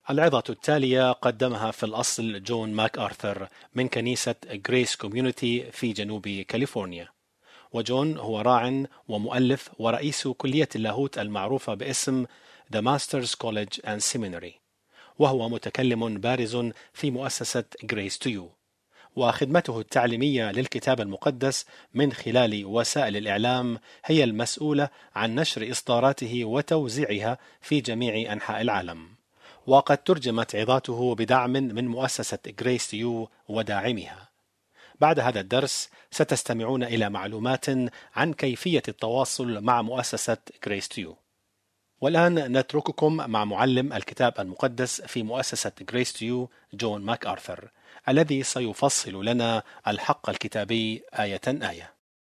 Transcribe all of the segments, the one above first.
العظة التالية قدمها في الأصل جون ماك آرثر من كنيسة غريس كوميونيتي في جنوب كاليفورنيا، وجون هو راع ومؤلف ورئيس كلية اللاهوت المعروفة باسم The Masters College and Seminary، وهو متكلم بارز في مؤسسة Grace to You، وخدمته التعليمية للكتاب المقدس من خلال وسائل الإعلام هي المسؤولة عن نشر إصداراته وتوزيعها في جميع أنحاء العالم، وقد ترجمت عظاته بدعم من مؤسسة Grace to You وداعمها. بعد هذا الدرس ستستمعون إلى معلومات عن كيفية التواصل مع مؤسسة Grace to You. والآن نترككم مع معلم الكتاب المقدس في مؤسسة Grace to You جون ماك آرثر، الذي سيفصل لنا الحق الكتابي آية آية.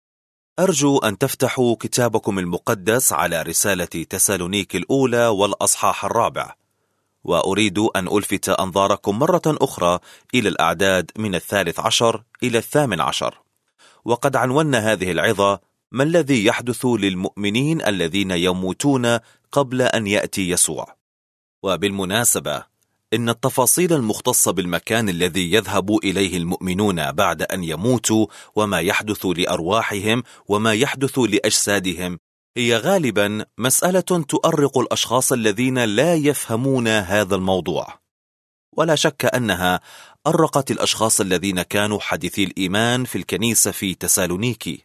أرجو أن تفتحوا كتابكم المقدس على رسالة تسالونيك الأولى والأصحاح 4، وأريد أن ألفت أنظاركم مرة أخرى إلى الأعداد من 13 إلى 18. وقد عنونا هذه العظة: ما الذي يحدث للمؤمنين الذين يموتون قبل أن يأتي يسوع؟ وبالمناسبة إن التفاصيل المختصة بالمكان الذي يذهب إليه المؤمنون بعد أن يموتوا وما يحدث لأرواحهم وما يحدث لأجسادهم هي غالبا مسألة تؤرق الأشخاص الذين لا يفهمون هذا الموضوع، ولا شك أنها أرقت الأشخاص الذين كانوا حديثي الإيمان في الكنيسة في تسالونيكي،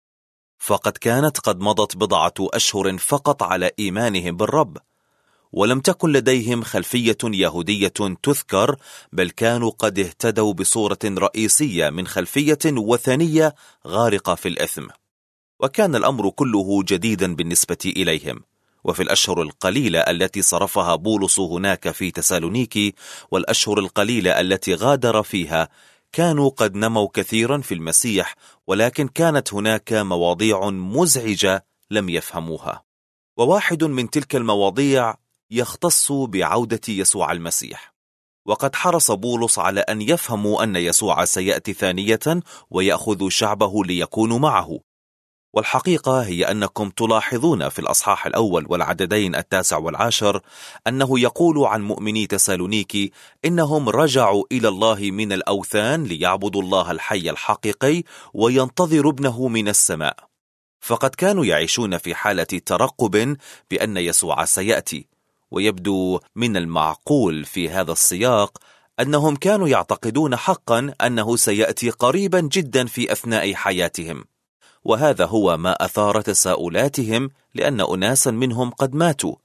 فقد كانت قد مضت 4 أشهر فقط على إيمانهم بالرب، ولم تكن لديهم خلفية يهودية تذكر، بل كانوا قد اهتدوا بصورة رئيسية من خلفية وثنية غارقة في الإثم، وكان الأمر كله جديدا بالنسبة إليهم. وفي الأشهر القليلة التي صرفها بولس هناك في تسالونيكي والأشهر القليلة التي غادر فيها كانوا قد نموا كثيرا في المسيح، ولكن كانت هناك مواضيع مزعجة لم يفهموها، وواحد من تلك المواضيع يختص بعودة يسوع المسيح. وقد حرص بولس على أن يفهموا أن يسوع سيأتي ثانية ويأخذ شعبه ليكونوا معه، والحقيقة هي أنكم تلاحظون في الأصحاح الأول والعددين 9 و10 أنه يقول عن مؤمني تسالونيكي إنهم رجعوا إلى الله من الأوثان ليعبدوا الله الحي الحقيقي وينتظروا ابنه من السماء، فقد كانوا يعيشون في حالة ترقب بأن يسوع سيأتي. ويبدو من المعقول في هذا السياق أنهم كانوا يعتقدون حقا أنه سيأتي قريبا جدا في أثناء حياتهم، وهذا هو ما أثار تساؤلاتهم، لأن أناسا منهم قد ماتوا.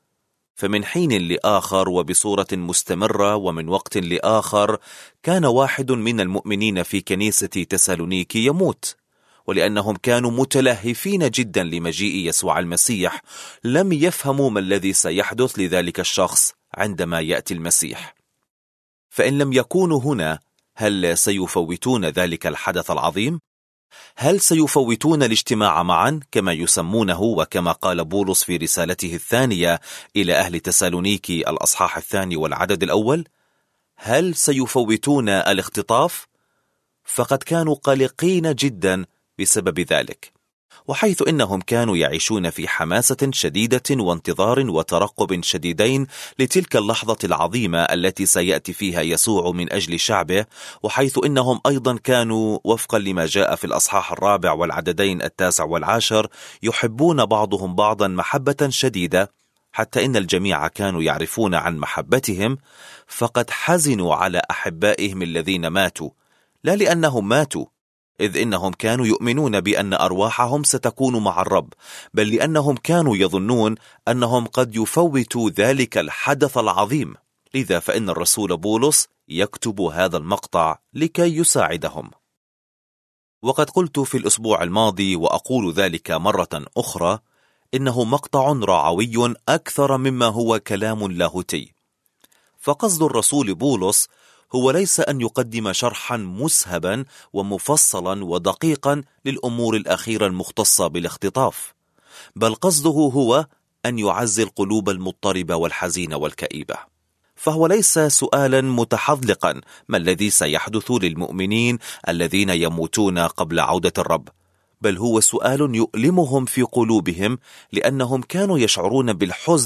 فمن حين لآخر وبصورة مستمرة ومن وقت لآخر كان واحد من المؤمنين في كنيسة تسالونيكي يموت، ولأنهم كانوا متلهفين جدا لمجيء يسوع المسيح لم يفهموا ما الذي سيحدث لذلك الشخص عندما يأتي المسيح. فإن لم يكونوا هنا، هل سيفوتون ذلك الحدث العظيم؟ هل سيفوتون الاجتماع معا كما يسمونه، وكما قال بولس في رسالته الثانية إلى أهل تسالونيكي الأصحاح 2 والعدد 1؟ هل سيفوتون الاختطاف؟ فقد كانوا قلقين جدا بسبب ذلك، وحيث إنهم كانوا يعيشون في حماسة شديدة وانتظار وترقب شديدين لتلك اللحظة العظيمة التي سيأتي فيها يسوع من أجل شعبه، وحيث إنهم أيضا كانوا وفقا لما جاء في الأصحاح 4 والعددين 9 و10 يحبون بعضهم بعضا محبة شديدة، حتى إن الجميع كانوا يعرفون عن محبتهم، فقد حزنوا على أحبائهم الذين ماتوا، لا لأنهم ماتوا، إذ إنهم كانوا يؤمنون بأن أرواحهم ستكون مع الرب، بل لأنهم كانوا يظنون أنهم قد يفوتوا ذلك الحدث العظيم. لذا فإن الرسول بولس يكتب هذا المقطع لكي يساعدهم. وقد قلت في الأسبوع الماضي وأقول ذلك مرة أخرى، إنه مقطع رعوي أكثر مما هو كلام لاهوتي. فقصد الرسول بولس هو ليس أن يقدم شرحا مسهبا ومفصلا ودقيقا للأمور الأخيرة المختصة بالاختطاف، بل قصده هو أن يعزي القلوب المضطربة والحزينة والكئيبة. فهو ليس سؤالا متحذلقا ما الذي سيحدث للمؤمنين الذين يموتون قبل عودة الرب، بل هو سؤال يؤلمهم في قلوبهم، لأنهم كانوا يشعرون بالحزن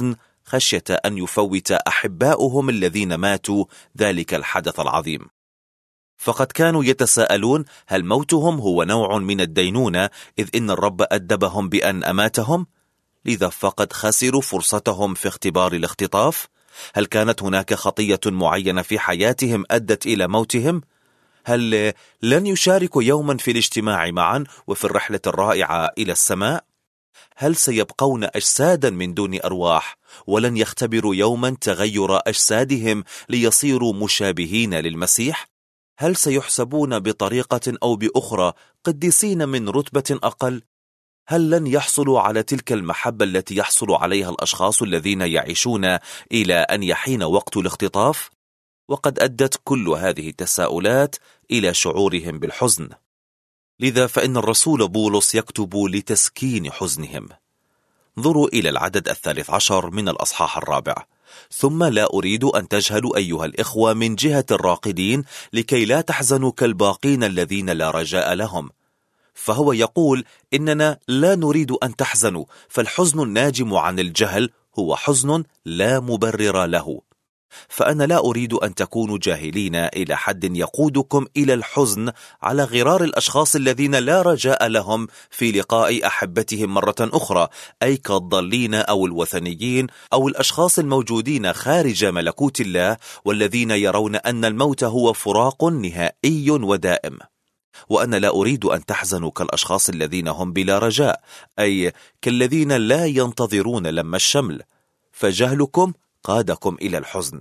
خشية أن يفوت أحباؤهم الذين ماتوا ذلك الحدث العظيم. فقد كانوا يتساءلون هل موتهم هو نوع من الدينونة إذ إن الرب أدبهم بأن أماتهم؟ لذا فقد خسروا فرصتهم في اختبار الاختطاف؟ هل كانت هناك خطية معينة في حياتهم أدت إلى موتهم؟ هل لن يشاركوا يوما في الاجتماع معا وفي الرحلة الرائعة إلى السماء؟ هل سيبقون أجسادا من دون أرواح ولن يختبروا يوما تغير أجسادهم ليصيروا مشابهين للمسيح؟ هل سيحسبون بطريقة أو بأخرى قديسين من رتبة أقل؟ هل لن يحصلوا على تلك المحبة التي يحصل عليها الأشخاص الذين يعيشون إلى أن يحين وقت الاختطاف؟ وقد أدت كل هذه التساؤلات إلى شعورهم بالحزن. لذا فإن الرسول بولس يكتب لتسكين حزنهم. انظروا إلى العدد 13 من الأصحاح 4: ثم لا أريد أن تجهلوا أيها الإخوة من جهة الراقدين لكي لا تحزنوا كالباقين الذين لا رجاء لهم. فهو يقول إننا لا نريد أن تحزنوا، فالحزن الناجم عن الجهل هو حزن لا مبرر له. فأنا لا أريد أن تكونوا جاهلين إلى حد يقودكم إلى الحزن على غرار الأشخاص الذين لا رجاء لهم في لقاء أحبتهم مرة أخرى، أي كالضالين أو الوثنيين أو الأشخاص الموجودين خارج ملكوت الله والذين يرون أن الموت هو فراق نهائي ودائم. وأنا لا أريد أن تحزنوا كالأشخاص الذين هم بلا رجاء، أي كالذين لا ينتظرون لم الشمل، فجهلكم قادكم إلى الحزن.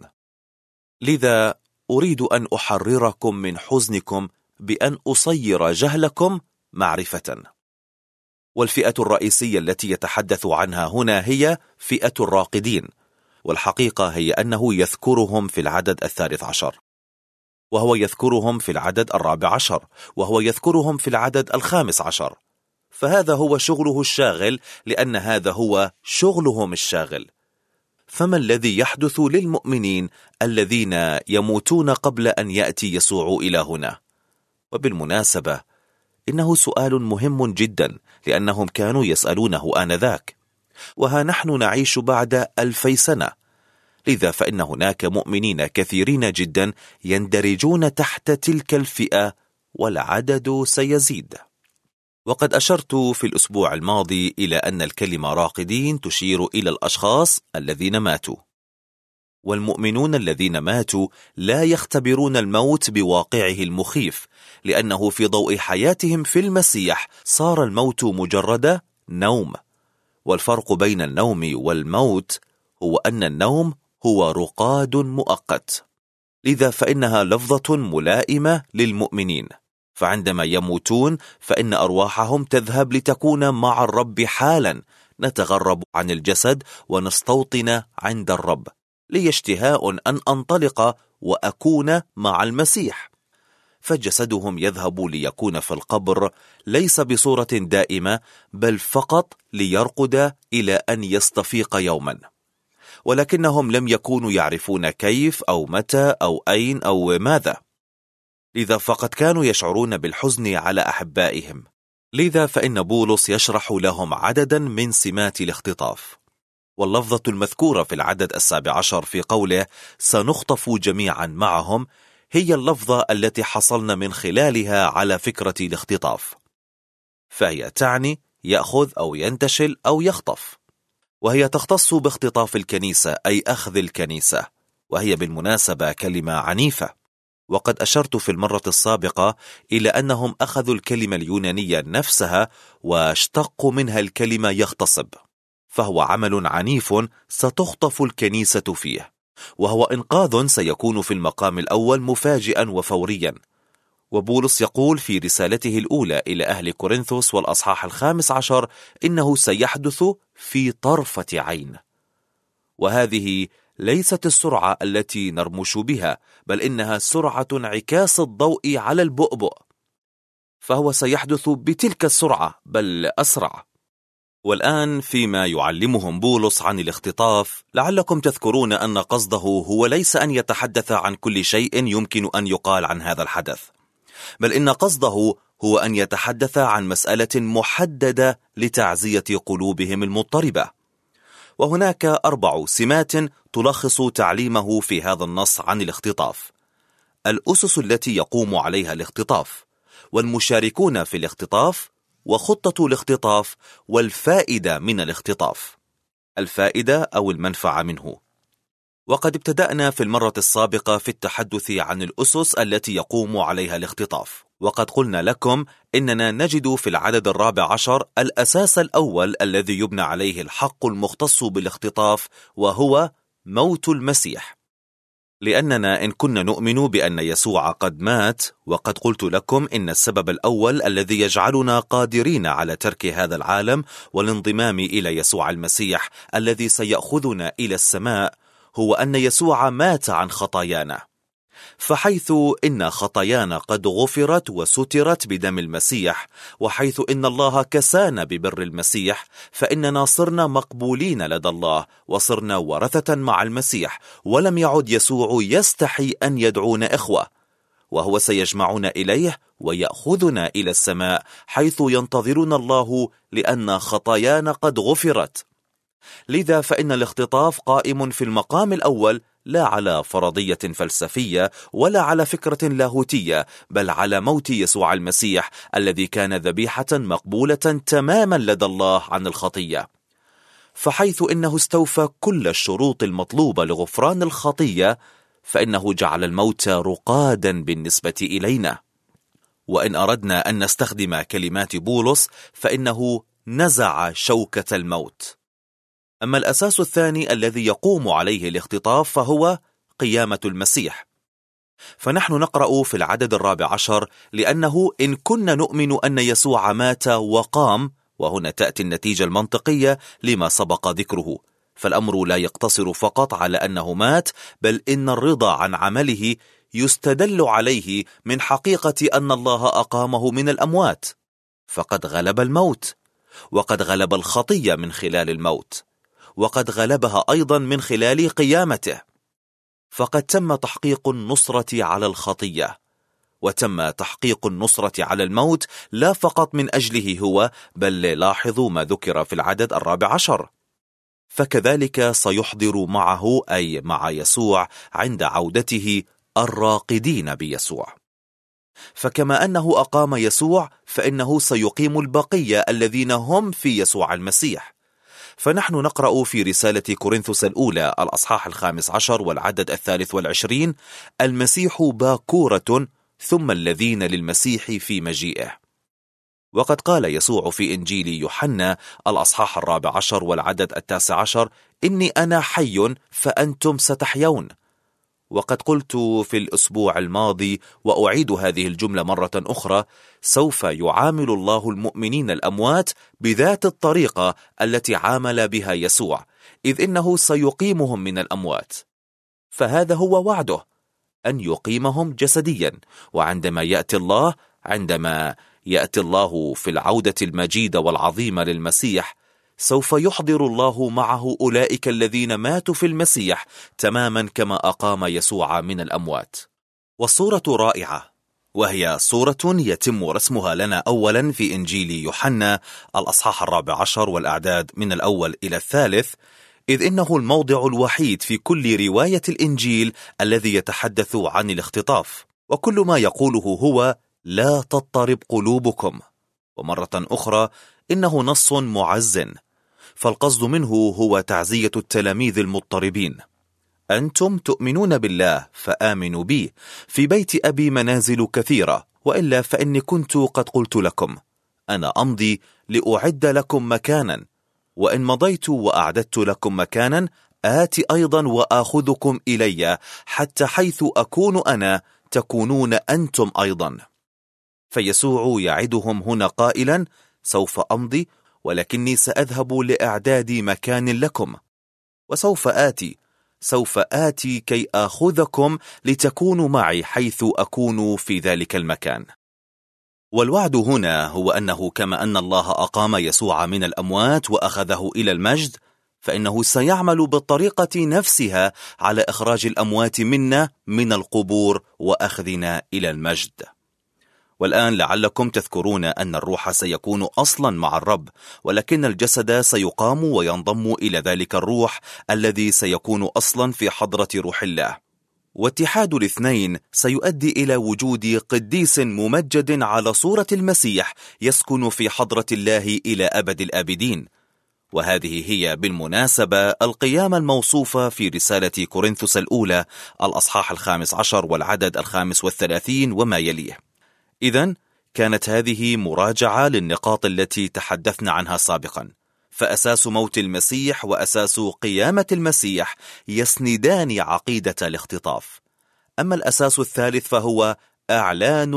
لذا أريد أن أحرركم من حزنكم بأن أصير جهلكم معرفة. والفئة الرئيسية التي يتحدث عنها هنا هي فئة الراقدين، والحقيقة هي أنه يذكرهم في العدد 13، وهو يذكرهم في العدد 14، وهو يذكرهم في العدد 15. فهذا هو شغله الشاغل، لأن هذا هو شغلهم الشاغل. فما الذي يحدث للمؤمنين الذين يموتون قبل أن يأتي يسوع إلى هنا؟ وبالمناسبة إنه سؤال مهم جدا، لأنهم كانوا يسألونه آنذاك، وها نحن نعيش بعد 2000 سنة. لذا فإن هناك مؤمنين كثيرين جدا يندرجون تحت تلك الفئة، والعدد سيزيد. وقد أشرت في الأسبوع الماضي إلى أن الكلمة راقدين تشير إلى الأشخاص الذين ماتوا، والمؤمنون الذين ماتوا لا يختبرون الموت بواقعه المخيف، لأنه في ضوء حياتهم في المسيح صار الموت مجرد نوم. والفرق بين النوم والموت هو أن النوم هو رقاد مؤقت. لذا فإنها لفظة ملائمة للمؤمنين، فعندما يموتون فإن أرواحهم تذهب لتكون مع الرب حالا، نتغرب عن الجسد ونستوطن عند الرب. لي اشتهاء أن أنطلق وأكون مع المسيح. فجسدهم يذهب ليكون في القبر ليس بصورة دائمة، بل فقط ليرقد إلى أن يستفيق يوما، ولكنهم لم يكونوا يعرفون كيف أو متى أو أين أو ماذا. لذا فقد كانوا يشعرون بالحزن على أحبائهم. لذا فإن بولس يشرح لهم عددا من سمات الاختطاف. واللفظة المذكورة في العدد 17 في قوله سنخطف جميعا معهم هي اللفظة التي حصلنا من خلالها على فكرة الاختطاف، فهي تعني يأخذ أو ينتشل أو يخطف، وهي تختص باختطاف الكنيسة أي أخذ الكنيسة، وهي بالمناسبة كلمة عنيفة. وقد أشرت في المرة السابقة إلى أنهم أخذوا الكلمة اليونانية نفسها واشتقوا منها الكلمة يغتصب، فهو عمل عنيف ستخطف الكنيسة فيه، وهو إنقاذ سيكون في المقام الأول مفاجئا وفوريا. وبولس يقول في رسالته الأولى إلى أهل كورنثوس والأصحاح 15 إنه سيحدث في طرفة عين. وهذه ليست السرعة التي نرمش بها، بل إنها سرعة انعكاس الضوء على البؤبؤ، فهو سيحدث بتلك السرعة بل أسرع. والآن فيما يعلمهم بولس عن الاختطاف، لعلكم تذكرون أن قصده هو ليس أن يتحدث عن كل شيء يمكن أن يقال عن هذا الحدث، بل إن قصده هو أن يتحدث عن مسألة محددة لتعزية قلوبهم المضطربة. وهناك 4 سمات تلخص تعليمه في هذا النص عن الاختطاف: الأسس التي يقوم عليها الاختطاف، والمشاركون في الاختطاف، وخطة الاختطاف، والفائدة من الاختطاف، الفائدة أو المنفعة منه. وقد ابتدأنا في المرة السابقة في التحدث عن الأسس التي يقوم عليها الاختطاف، وقد قلنا لكم إننا نجد في العدد 14 الأساس الأول الذي يبنى عليه الحق المختص بالاختطاف، وهو موت المسيح. لأننا إن كنا نؤمن بأن يسوع قد مات، وقد قلت لكم إن السبب الأول الذي يجعلنا قادرين على ترك هذا العالم والانضمام إلى يسوع المسيح الذي سيأخذنا إلى السماء هو أن يسوع مات عن خطايانا. فحيث إن خطايانا قد غفرت وسترت بدم المسيح، وحيث إن الله كسانا ببر المسيح، فإننا صرنا مقبولين لدى الله وصرنا ورثة مع المسيح، ولم يعد يسوع يستحي أن يدعونا إخوة، وهو سيجمعنا إليه ويأخذنا إلى السماء حيث ينتظرنا الله، لأن خطايانا قد غفرت. لذا فإن الاختطاف قائم في المقام الأول لا على فرضية فلسفية ولا على فكرة لاهوتية، بل على موت يسوع المسيح الذي كان ذبيحة مقبولة تماما لدى الله عن الخطية. فحيث إنه استوفى كل الشروط المطلوبة لغفران الخطية، فإنه جعل الموت رقادا بالنسبة إلينا. وإن أردنا أن نستخدم كلمات بولس، فإنه نزع شوكة الموت. أما الأساس الثاني الذي يقوم عليه الاختطاف فهو قيامة المسيح. فنحن نقرأ في العدد 14: لأنه إن كنا نؤمن أن يسوع مات وقام، وهنا تأتي النتيجة المنطقية لما سبق ذكره، فالأمر لا يقتصر فقط على أنه مات، بل إن الرضا عن عمله يستدل عليه من حقيقة أن الله أقامه من الأموات، فقد غلب الموت، وقد غلب الخطية من خلال الموت، وقد غلبها أيضا من خلال قيامته. فقد تم تحقيق النصرة على الخطية، وتم تحقيق النصرة على الموت لا فقط من أجله هو، بل لاحظوا ما ذكر في العدد 14: فكذلك سيحضر معه، أي مع يسوع، عند عودته الراقدين بيسوع. فكما أنه أقام يسوع، فإنه سيقيم البقية الذين هم في يسوع المسيح. فنحن نقرأ في رسالة كورنثوس الأولى الأصحاح 15 والعدد 23: المسيح باكورة ثم الذين للمسيح في مجيئه. وقد قال يسوع في إنجيل يوحنا الأصحاح 14 والعدد 19: إني أنا حي فأنتم ستحيون. وقد قلت في الأسبوع الماضي وأعيد هذه الجملة مرة أخرى: سوف يعامل الله المؤمنين الأموات بذات الطريقة التي عامل بها يسوع، إذ إنه سيقيمهم من الأموات. فهذا هو وعده، أن يقيمهم جسديا. وعندما يأتي الله في العودة المجيدة والعظيمة للمسيح، سوف يحضر الله معه أولئك الذين ماتوا في المسيح تماما كما أقام يسوع من الأموات. والصورة رائعة، وهي صورة يتم رسمها لنا أولا في إنجيل يوحنا الأصحاح 14 والأعداد من الأول إلى 3، إذ إنه الموضع الوحيد في كل رواية الإنجيل الذي يتحدث عن الاختطاف، وكل ما يقوله هو: لا تضطرب قلوبكم. ومرة أخرى إنه نص معز، فالقصد منه هو تعزية التلاميذ المضطربين: أنتم تؤمنون بالله فآمنوا بي، في بيت أبي منازل كثيرة، وإلا فإني كنت قد قلت لكم، أنا أمضي لأعد لكم مكانا، وإن مضيت وأعددت لكم مكانا آتي أيضا وآخذكم إلي، حتى حيث أكون أنا تكونون أنتم أيضا. فيسوع يعدهم هنا قائلا: سوف أمضي، ولكني سأذهب لإعداد مكان لكم، وسوف آتي كي آخذكم لتكونوا معي حيث أكون في ذلك المكان. والوعد هنا هو أنه كما أن الله أقام يسوع من الأموات وأخذه إلى المجد، فإنه سيعمل بالطريقة نفسها على إخراج الأموات منا من القبور وأخذنا إلى المجد. والآن لعلكم تذكرون أن الروح سيكون أصلا مع الرب، ولكن الجسد سيقام وينضم إلى ذلك الروح الذي سيكون أصلا في حضرة روح الله. واتحاد الاثنين سيؤدي إلى وجود قديس ممجد على صورة المسيح يسكن في حضرة الله إلى أبد الآبدين. وهذه هي بالمناسبة القيامة الموصوفة في رسالة كورنثوس الأولى الأصحاح 15 والعدد 35 وما يليه. إذن كانت هذه مراجعة للنقاط التي تحدثنا عنها سابقا. فأساس موت المسيح وأساس قيامة المسيح يسندان عقيدة الاختطاف. أما الأساس الثالث فهو إعلان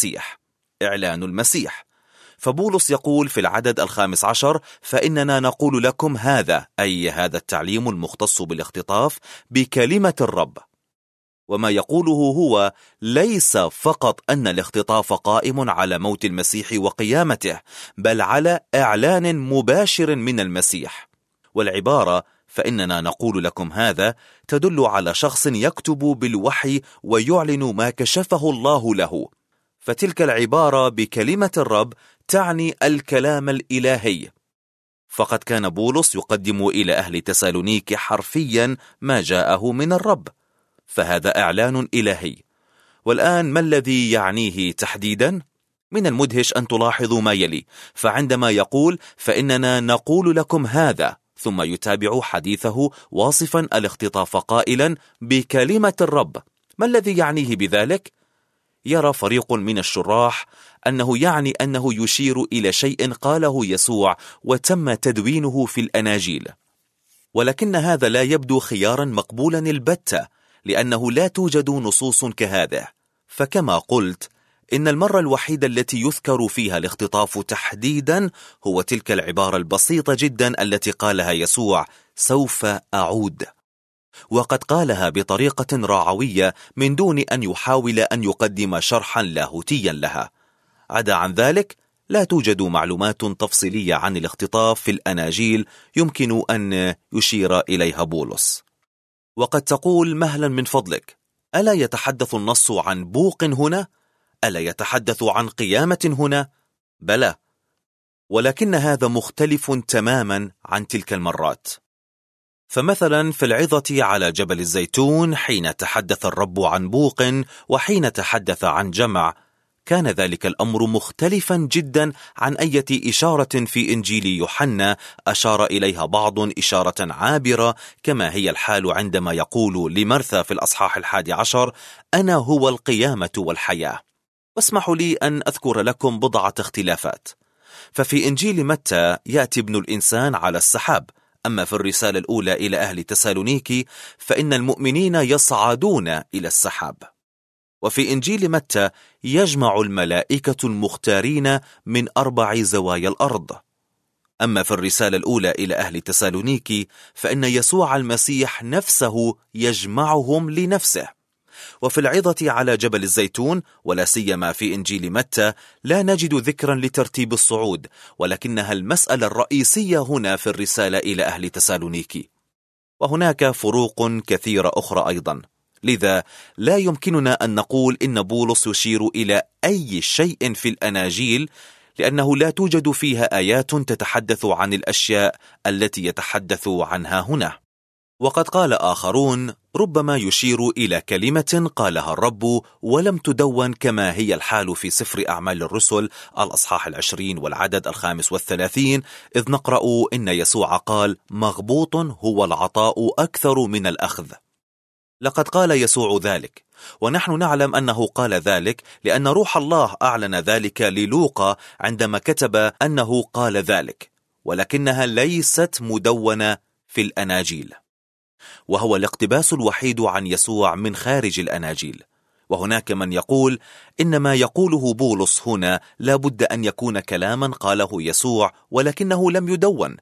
المسيح. فبولس يقول في العدد 15: فإننا نقول لكم هذا، أي هذا التعليم المختص بالاختطاف، بكلمة الرب. وما يقوله هو ليس فقط أن الاختطاف قائم على موت المسيح وقيامته، بل على إعلان مباشر من المسيح. والعبارة فإننا نقول لكم هذا تدل على شخص يكتب بالوحي ويعلن ما كشفه الله له. فتلك العبارة بكلمة الرب تعني الكلام الإلهي. فقد كان بولس يقدم إلى أهل تسالونيك حرفيا ما جاءه من الرب، فهذا إعلان إلهي. والآن ما الذي يعنيه تحديدا؟ من المدهش أن تلاحظوا ما يلي. فعندما يقول فإننا نقول لكم هذا، ثم يتابع حديثه واصفا الاختطاف قائلا بكلمة الرب، ما الذي يعنيه بذلك؟ يرى فريق من الشراح أنه يعني أنه يشير إلى شيء قاله يسوع وتم تدوينه في الأناجيل. ولكن هذا لا يبدو خيارا مقبولا البتة، لأنه لا توجد نصوص كهذا. فكما قلت، إن المرة الوحيدة التي يذكر فيها الاختطاف تحديدا هو تلك العبارة البسيطة جدا التي قالها يسوع: سوف أعود. وقد قالها بطريقة راعوية من دون أن يحاول أن يقدم شرحا لاهوتيا لها. عدا عن ذلك لا توجد معلومات تفصيلية عن الاختطاف في الأناجيل يمكن أن يشير إليها بولس. وقد تقول مهلا من فضلك، ألا يتحدث النص عن بوق هنا؟ ألا يتحدث عن قيامة هنا؟ بلى، ولكن هذا مختلف تماما عن تلك المرات. فمثلا في العظة على جبل الزيتون حين تحدث الرب عن بوق وحين تحدث عن جمع، كان ذلك الأمر مختلفا جدا عن أي إشارة في إنجيل يوحنا أشار إليها بعض إشارة عابرة، كما هي الحال عندما يقول لمرثا في الأصحاح 11: أنا هو القيامة والحياة. واسمحوا لي أن أذكر لكم بضعة اختلافات. ففي إنجيل متى يأتي ابن الإنسان على السحاب، أما في الرسالة الأولى إلى أهل تسالونيكي فإن المؤمنين يصعدون إلى السحاب. وفي إنجيل متى يجمع الملائكة المختارين من 4 زوايا الأرض. أما في الرسالة الأولى إلى أهل تسالونيكي فإن يسوع المسيح نفسه يجمعهم لنفسه. وفي العظة على جبل الزيتون ولا سيما في إنجيل متى لا نجد ذكرا لترتيب الصعود، ولكنها المسألة الرئيسية هنا في الرسالة إلى أهل تسالونيكي. وهناك فروق كثيرة أخرى أيضا، لذا لا يمكننا أن نقول إن بولس يشير إلى أي شيء في الأناجيل، لأنه لا توجد فيها آيات تتحدث عن الأشياء التي يتحدث عنها هنا. وقد قال آخرون ربما يشير إلى كلمة قالها الرب ولم تدون، كما هي الحال في سفر أعمال الرسل الأصحاح 20 والعدد 35، إذ نقرأ إن يسوع قال: مغبوط هو العطاء أكثر من الأخذ. لقد قال يسوع ذلك، ونحن نعلم أنه قال ذلك لأن روح الله أعلن ذلك للوقا عندما كتب أنه قال ذلك، ولكنها ليست مدونة في الأناجيل، وهو الاقتباس الوحيد عن يسوع من خارج الأناجيل. وهناك من يقول إن ما يقوله بولس هنا لا بد أن يكون كلاما قاله يسوع ولكنه لم يدون،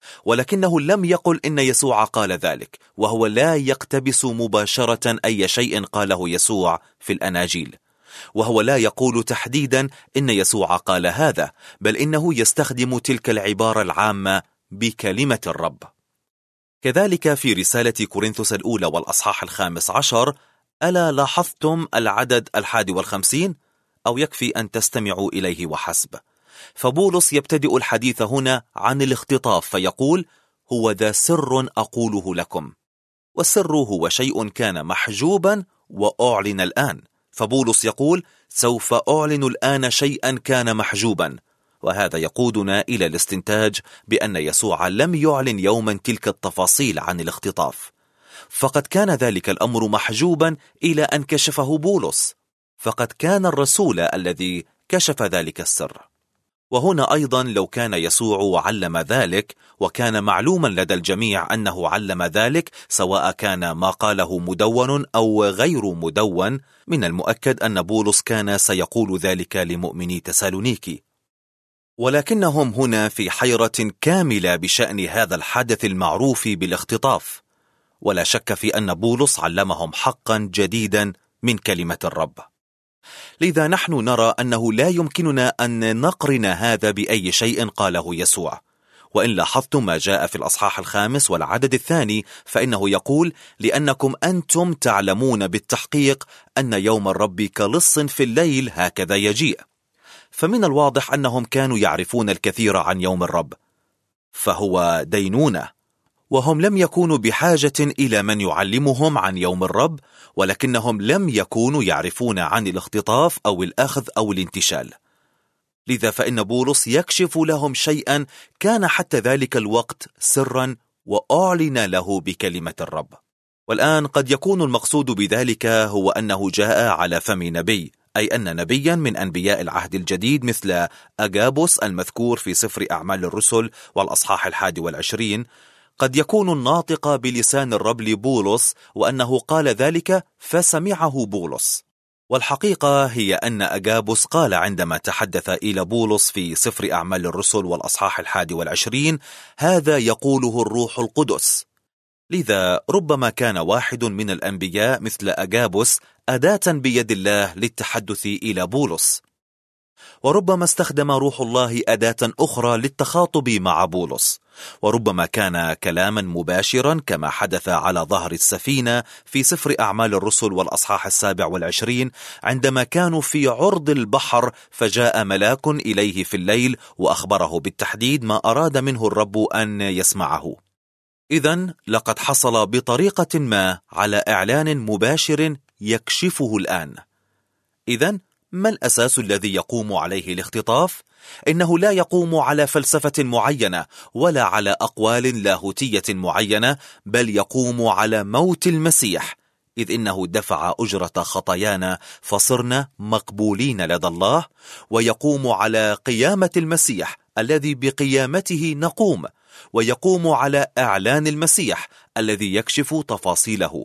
ولكنه لم يقل إن يسوع قال ذلك، وهو لا يقتبس مباشرة أي شيء قاله يسوع في الأناجيل. وهو لا يقول تحديدا إن يسوع قال هذا، بل إنه يستخدم تلك العبارة العامة بكلمة الرب. كذلك في رسالة كورنثوس الأولى والأصحاح 15، ألا لاحظتم العدد 51؟ أو يكفي أن تستمعوا إليه وحسب. فبولس يبتدئ الحديث هنا عن الاختطاف فيقول: هو ذا سر أقوله لكم. والسر هو شيء كان محجوبا وأعلن الآن. فبولس يقول: سوف أعلن الآن شيئا كان محجوبا. وهذا يقودنا إلى الاستنتاج بأن يسوع لم يعلن يوما تلك التفاصيل عن الاختطاف، فقد كان ذلك الأمر محجوبا إلى أن كشفه بولس، فقد كان الرسول الذي كشف ذلك السر. وهنا أيضا لو كان يسوع علم ذلك وكان معلوما لدى الجميع أنه علم ذلك، سواء كان ما قاله مدون أو غير مدون، من المؤكد أن بولس كان سيقول ذلك لمؤمني تسالونيكي. ولكنهم هنا في حيرة كاملة بشأن هذا الحدث المعروف بالاختطاف، ولا شك في أن بولس علمهم حقا جديدا من كلمة الرب. لذا نحن نرى أنه لا يمكننا أن نقرن هذا بأي شيء قاله يسوع. وإن لاحظتم ما جاء في الأصحاح 5 والعدد 2 فإنه يقول: لأنكم أنتم تعلمون بالتحقيق أن يوم الرب كلص في الليل هكذا يجيء. فمن الواضح أنهم كانوا يعرفون الكثير عن يوم الرب، فهو دينونة، وهم لم يكونوا بحاجة إلى من يعلمهم عن يوم الرب، ولكنهم لم يكونوا يعرفون عن الاختطاف أو الأخذ أو الانتشال. لذا فإن بولس يكشف لهم شيئا كان حتى ذلك الوقت سرا وأعلن له بكلمة الرب. والآن قد يكون المقصود بذلك هو أنه جاء على فم نبي، أي أن نبيا من أنبياء العهد الجديد مثل أغابوس المذكور في سفر أعمال الرسل والأصحاح 21 قد يكون الناطق بلسان الرب لبولس، وأنه قال ذلك فسمعه بولس. والحقيقة هي أن أغابوس قال عندما تحدث إلى بولس في سفر أعمال الرسل والأصحاح 21: هذا يقوله الروح القدس. لذا ربما كان واحد من الأنبياء مثل أغابوس أداة بيد الله للتحدث إلى بولس، وربما استخدم روح الله أداة أخرى للتخاطب مع بولس، وربما كان كلاما مباشرا كما حدث على ظهر السفينة في سفر أعمال الرسل والأصحاح 27 عندما كانوا في عرض البحر، فجاء ملاك إليه في الليل وأخبره بالتحديد ما أراد منه الرب أن يسمعه. إذن لقد حصل بطريقة ما على إعلان مباشر يكشفه الآن. إذن ما الأساس الذي يقوم عليه الاختطاف؟ إنه لا يقوم على فلسفة معينة ولا على أقوال لاهوتية معينة، بل يقوم على موت المسيح، إذ إنه دفع أجرة خطايانا فصرنا مقبولين لدى الله، ويقوم على قيامة المسيح الذي بقيامته نقوم، ويقوم على إعلان المسيح الذي يكشف تفاصيله.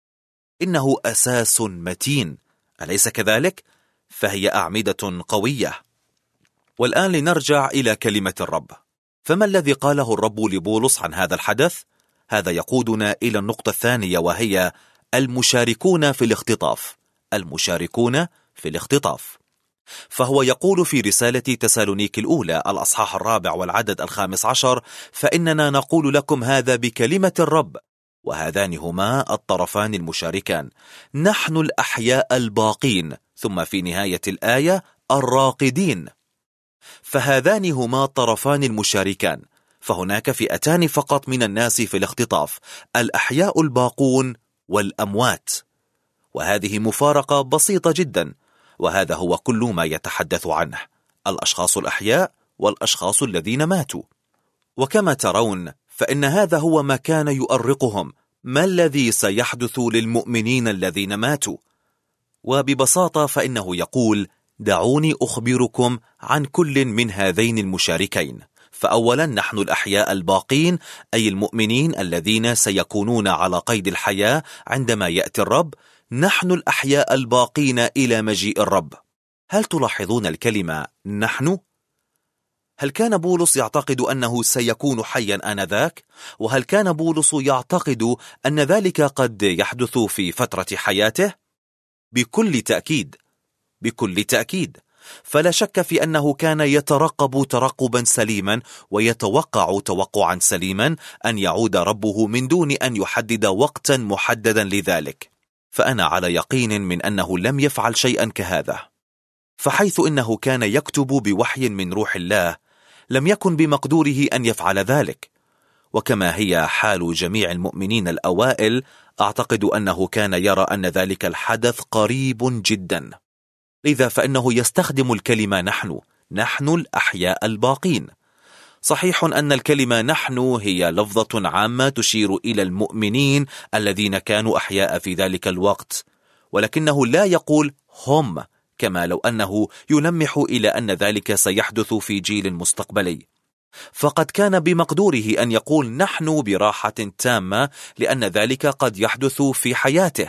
إنه أساس متين، أليس كذلك؟ فهي أعمدة قوية. والآن لنرجع إلى كلمة الرب. فما الذي قاله الرب لبولس عن هذا الحدث؟ هذا يقودنا إلى النقطة الثانية، وهي المشاركون في الاختطاف. المشاركون في الاختطاف. فهو يقول في رسالة تسالونيك الأولى الأصحاح 4 والعدد 15: فإننا نقول لكم هذا بكلمة الرب، وهذان هما الطرفان المشاركان، نحن الأحياء الباقين، ثم في نهاية الآية الراقدين. فهذان هما الطرفان المشاركان، فهناك فئتان فقط من الناس في الاختطاف: الأحياء الباقون والأموات. وهذه مفارقة بسيطة جدا، وهذا هو كل ما يتحدث عنه: الأشخاص الأحياء والأشخاص الذين ماتوا. وكما ترون فإن هذا هو ما كان يؤرقهم، ما الذي سيحدث للمؤمنين الذين ماتوا؟ وببساطة فإنه يقول: دعوني أخبركم عن كل من هذين المشاركين. فأولا نحن الأحياء الباقين، أي المؤمنين الذين سيكونون على قيد الحياة عندما يأتي الرب، نحن الأحياء الباقين إلى مجيء الرب. هل تلاحظون الكلمة نحن؟ هل كان بولس يعتقد أنه سيكون حيا آنذاك؟ وهل كان بولس يعتقد أن ذلك قد يحدث في فترة حياته؟ بكل تأكيد، بكل تأكيد. فلا شك في أنه كان يترقب ترقبا سليما ويتوقع توقعا سليما أن يعود ربه من دون أن يحدد وقتا محددا لذلك. فأنا على يقين من أنه لم يفعل شيئا كهذا. فحيث إنه كان يكتب بوحي من روح الله، لم يكن بمقدوره أن يفعل ذلك. وكما هي حال جميع المؤمنين الأوائل، أعتقد أنه كان يرى أن ذلك الحدث قريب جدا، لذا فإنه يستخدم الكلمة نحن الأحياء الباقين. صحيح أن الكلمة نحن هي لفظة عامة تشير إلى المؤمنين الذين كانوا أحياء في ذلك الوقت، ولكنه لا يقول هم، كما لو أنه يلمح إلى أن ذلك سيحدث في جيل مستقبلي. فقد كان بمقدوره أن يقول نحن براحة تامة، لأن ذلك قد يحدث في حياته.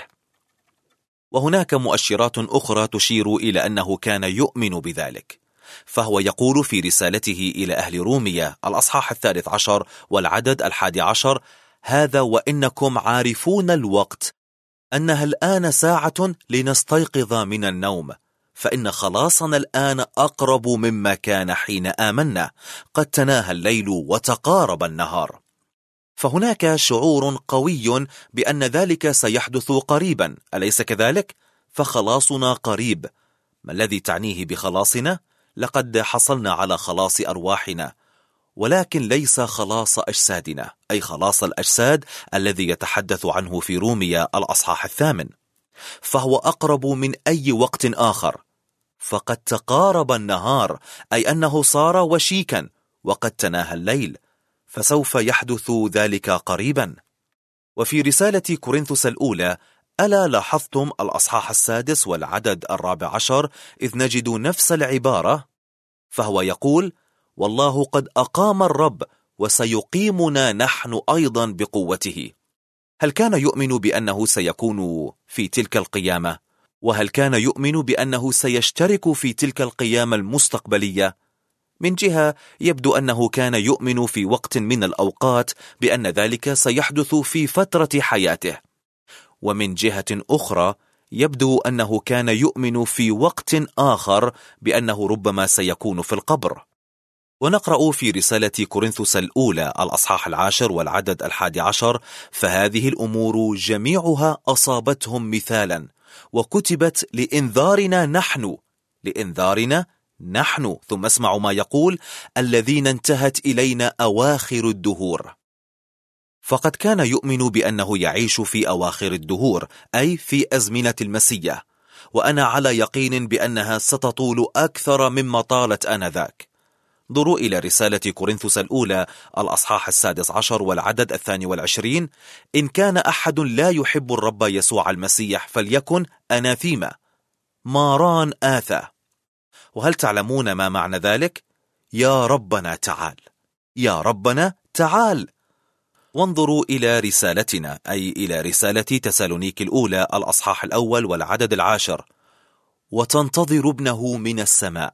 وهناك مؤشرات أخرى تشير إلى أنه كان يؤمن بذلك، فهو يقول في رسالته إلى أهل رومية الأصحاح 13 والعدد 11: هذا وإنكم عارفون الوقت أنها الآن ساعة لنستيقظ من النوم، فإن خلاصنا الآن أقرب مما كان حين آمنا، قد تناهى الليل وتقارب النهار. فهناك شعور قوي بأن ذلك سيحدث قريبا، أليس كذلك؟ فخلاصنا قريب. ما الذي تعنيه بخلاصنا؟ لقد حصلنا على خلاص أرواحنا، ولكن ليس خلاص أجسادنا، أي خلاص الأجساد الذي يتحدث عنه في رومية الأصحاح 8. فهو أقرب من أي وقت آخر، فقد تقارب النهار، أي أنه صار وشيكا، وقد تناهى الليل، فسوف يحدث ذلك قريبا. وفي رسالة كورنثوس الأولى، ألا لاحظتم الأصحاح 6 والعدد 14، إذ نجد نفس العبارة، فهو يقول والله قد أقام الرب وسيقيمنا نحن أيضا بقوته. هل كان يؤمن بأنه سيكون في تلك القيامة؟ وهل كان يؤمن بأنه سيشترك في تلك القيامة المستقبلية؟ من جهة يبدو أنه كان يؤمن في وقت من الأوقات بأن ذلك سيحدث في فترة حياته، ومن جهة أخرى يبدو أنه كان يؤمن في وقت آخر بأنه ربما سيكون في القبر. ونقرأ في رسالة كورنثوس الأولى الأصحاح 10 والعدد 11: فهذه الأمور جميعها أصابتهم مثالا، وكتبت لإنذارنا نحن، ثم اسمعوا ما يقول: الذين انتهت إلينا أواخر الدهور. فقد كان يؤمن بأنه يعيش في أواخر الدهور، أي في أزمنة المسيح، وأنا على يقين بأنها ستطول أكثر مما طالت آنذاك. انظروا إلى رسالة كورنثوس الأولى الأصحاح 16 والعدد 22: إن كان أحد لا يحب الرب يسوع المسيح فليكن أناثيما ماران آثى. وهل تعلمون ما معنى ذلك؟ يا ربنا تعال، يا ربنا تعال. وانظروا إلى رسالتنا، أي إلى رسالة تسالونيك الأولى الأصحاح 1 والعدد 10: وتنتظر ابنه من السماء.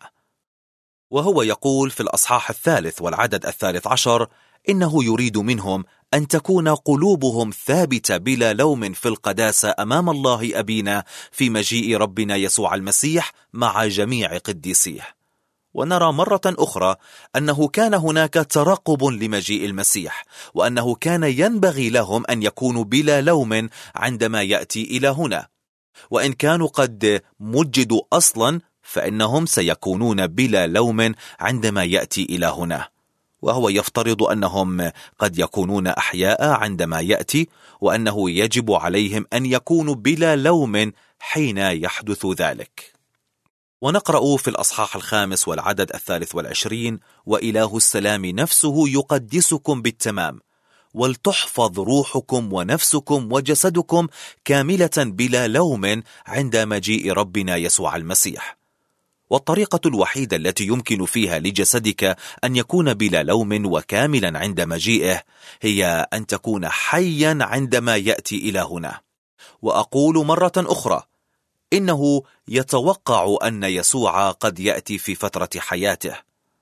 وهو يقول في الأصحاح 3 والعدد 13: إنه يريد منهم أن تكون قلوبهم ثابتة بلا لوم في القداسة أمام الله أبينا في مجيء ربنا يسوع المسيح مع جميع قديسيه. ونرى مرة أخرى أنه كان هناك ترقب لمجيء المسيح، وأنه كان ينبغي لهم أن يكونوا بلا لوم عندما يأتي إلى هنا، وإن كانوا قد مجدوا أصلا فإنهم سيكونون بلا لوم عندما يأتي إلى هنا. وهو يفترض أنهم قد يكونون أحياء عندما يأتي، وأنه يجب عليهم أن يكونوا بلا لوم حين يحدث ذلك. ونقرأ في الأصحاح 5 والعدد 23: وإله السلام نفسه يقدسكم بالتمام، ولتحفظ روحكم ونفسكم وجسدكم كاملة بلا لوم عند مجيء ربنا يسوع المسيح. والطريقة الوحيدة التي يمكن فيها لجسدك أن يكون بلا لوم وكاملا عند مجيئه هي أن تكون حيا عندما يأتي إلى هنا. وأقول مرة أخرى، إنه يتوقع أن يسوع قد يأتي في فترة حياته.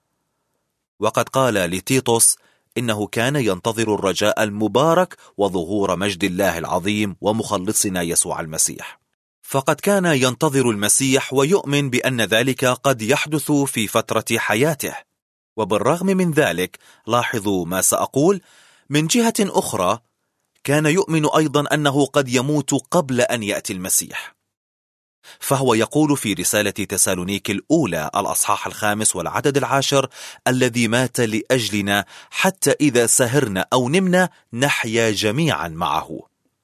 وقد قال لتيتوس إنه كان ينتظر الرجاء المبارك وظهور مجد الله العظيم ومخلصنا يسوع المسيح. فقد كان ينتظر المسيح ويؤمن بأن ذلك قد يحدث في فترة حياته. وبالرغم من ذلك، لاحظوا ما سأقول، من جهة أخرى كان يؤمن أيضا أنه قد يموت قبل أن يأتي المسيح. فهو يقول في رسالة تسالونيك الأولى الأصحاح 5 والعدد 10: الذي مات لأجلنا حتى إذا سهرنا أو نمنا نحيا جميعا معه.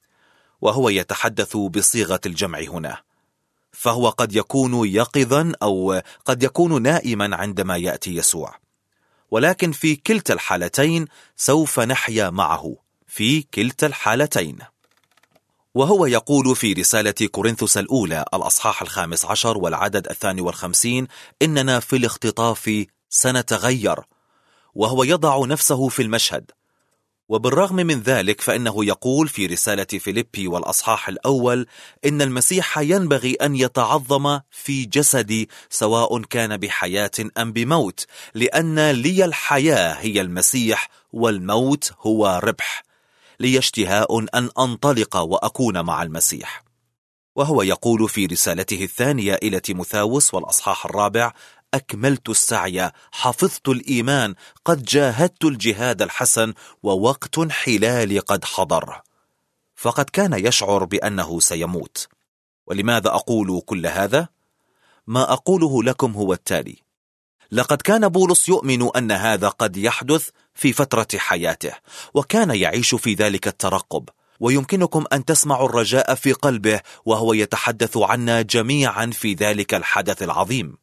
وهو يتحدث بصيغة الجمع هنا، فهو قد يكون يقظا أو قد يكون نائما عندما يأتي يسوع، ولكن في كلتا الحالتين سوف نحيا معه، في كلتا الحالتين. وهو يقول في رسالة كورنثوس الأولى الأصحاح 15 والعدد 52: إننا في الاختطاف سنتغير، وهو يضع نفسه في المشهد. وبالرغم من ذلك فإنه يقول في رسالة فيليبي والأصحاح الأول: إن المسيح ينبغي أن يتعظم في جسدي سواء كان بحياة أم بموت، لأن لي الحياة هي المسيح والموت هو ربح، لي اشتهاء أن أنطلق وأكون مع المسيح. وهو يقول في رسالته الثانية إلى تيموثاوس والأصحاح 4: أكملت السعي، حفظت الإيمان، قد جاهدت الجهاد الحسن، ووقت حلال قد حضر. فقد كان يشعر بأنه سيموت. ولماذا أقول كل هذا؟ ما أقوله لكم هو التالي: لقد كان بولس يؤمن أن هذا قد يحدث في فترة حياته، وكان يعيش في ذلك الترقب، ويمكنكم أن تسمعوا الرجاء في قلبه وهو يتحدث عنا جميعا في ذلك الحدث العظيم.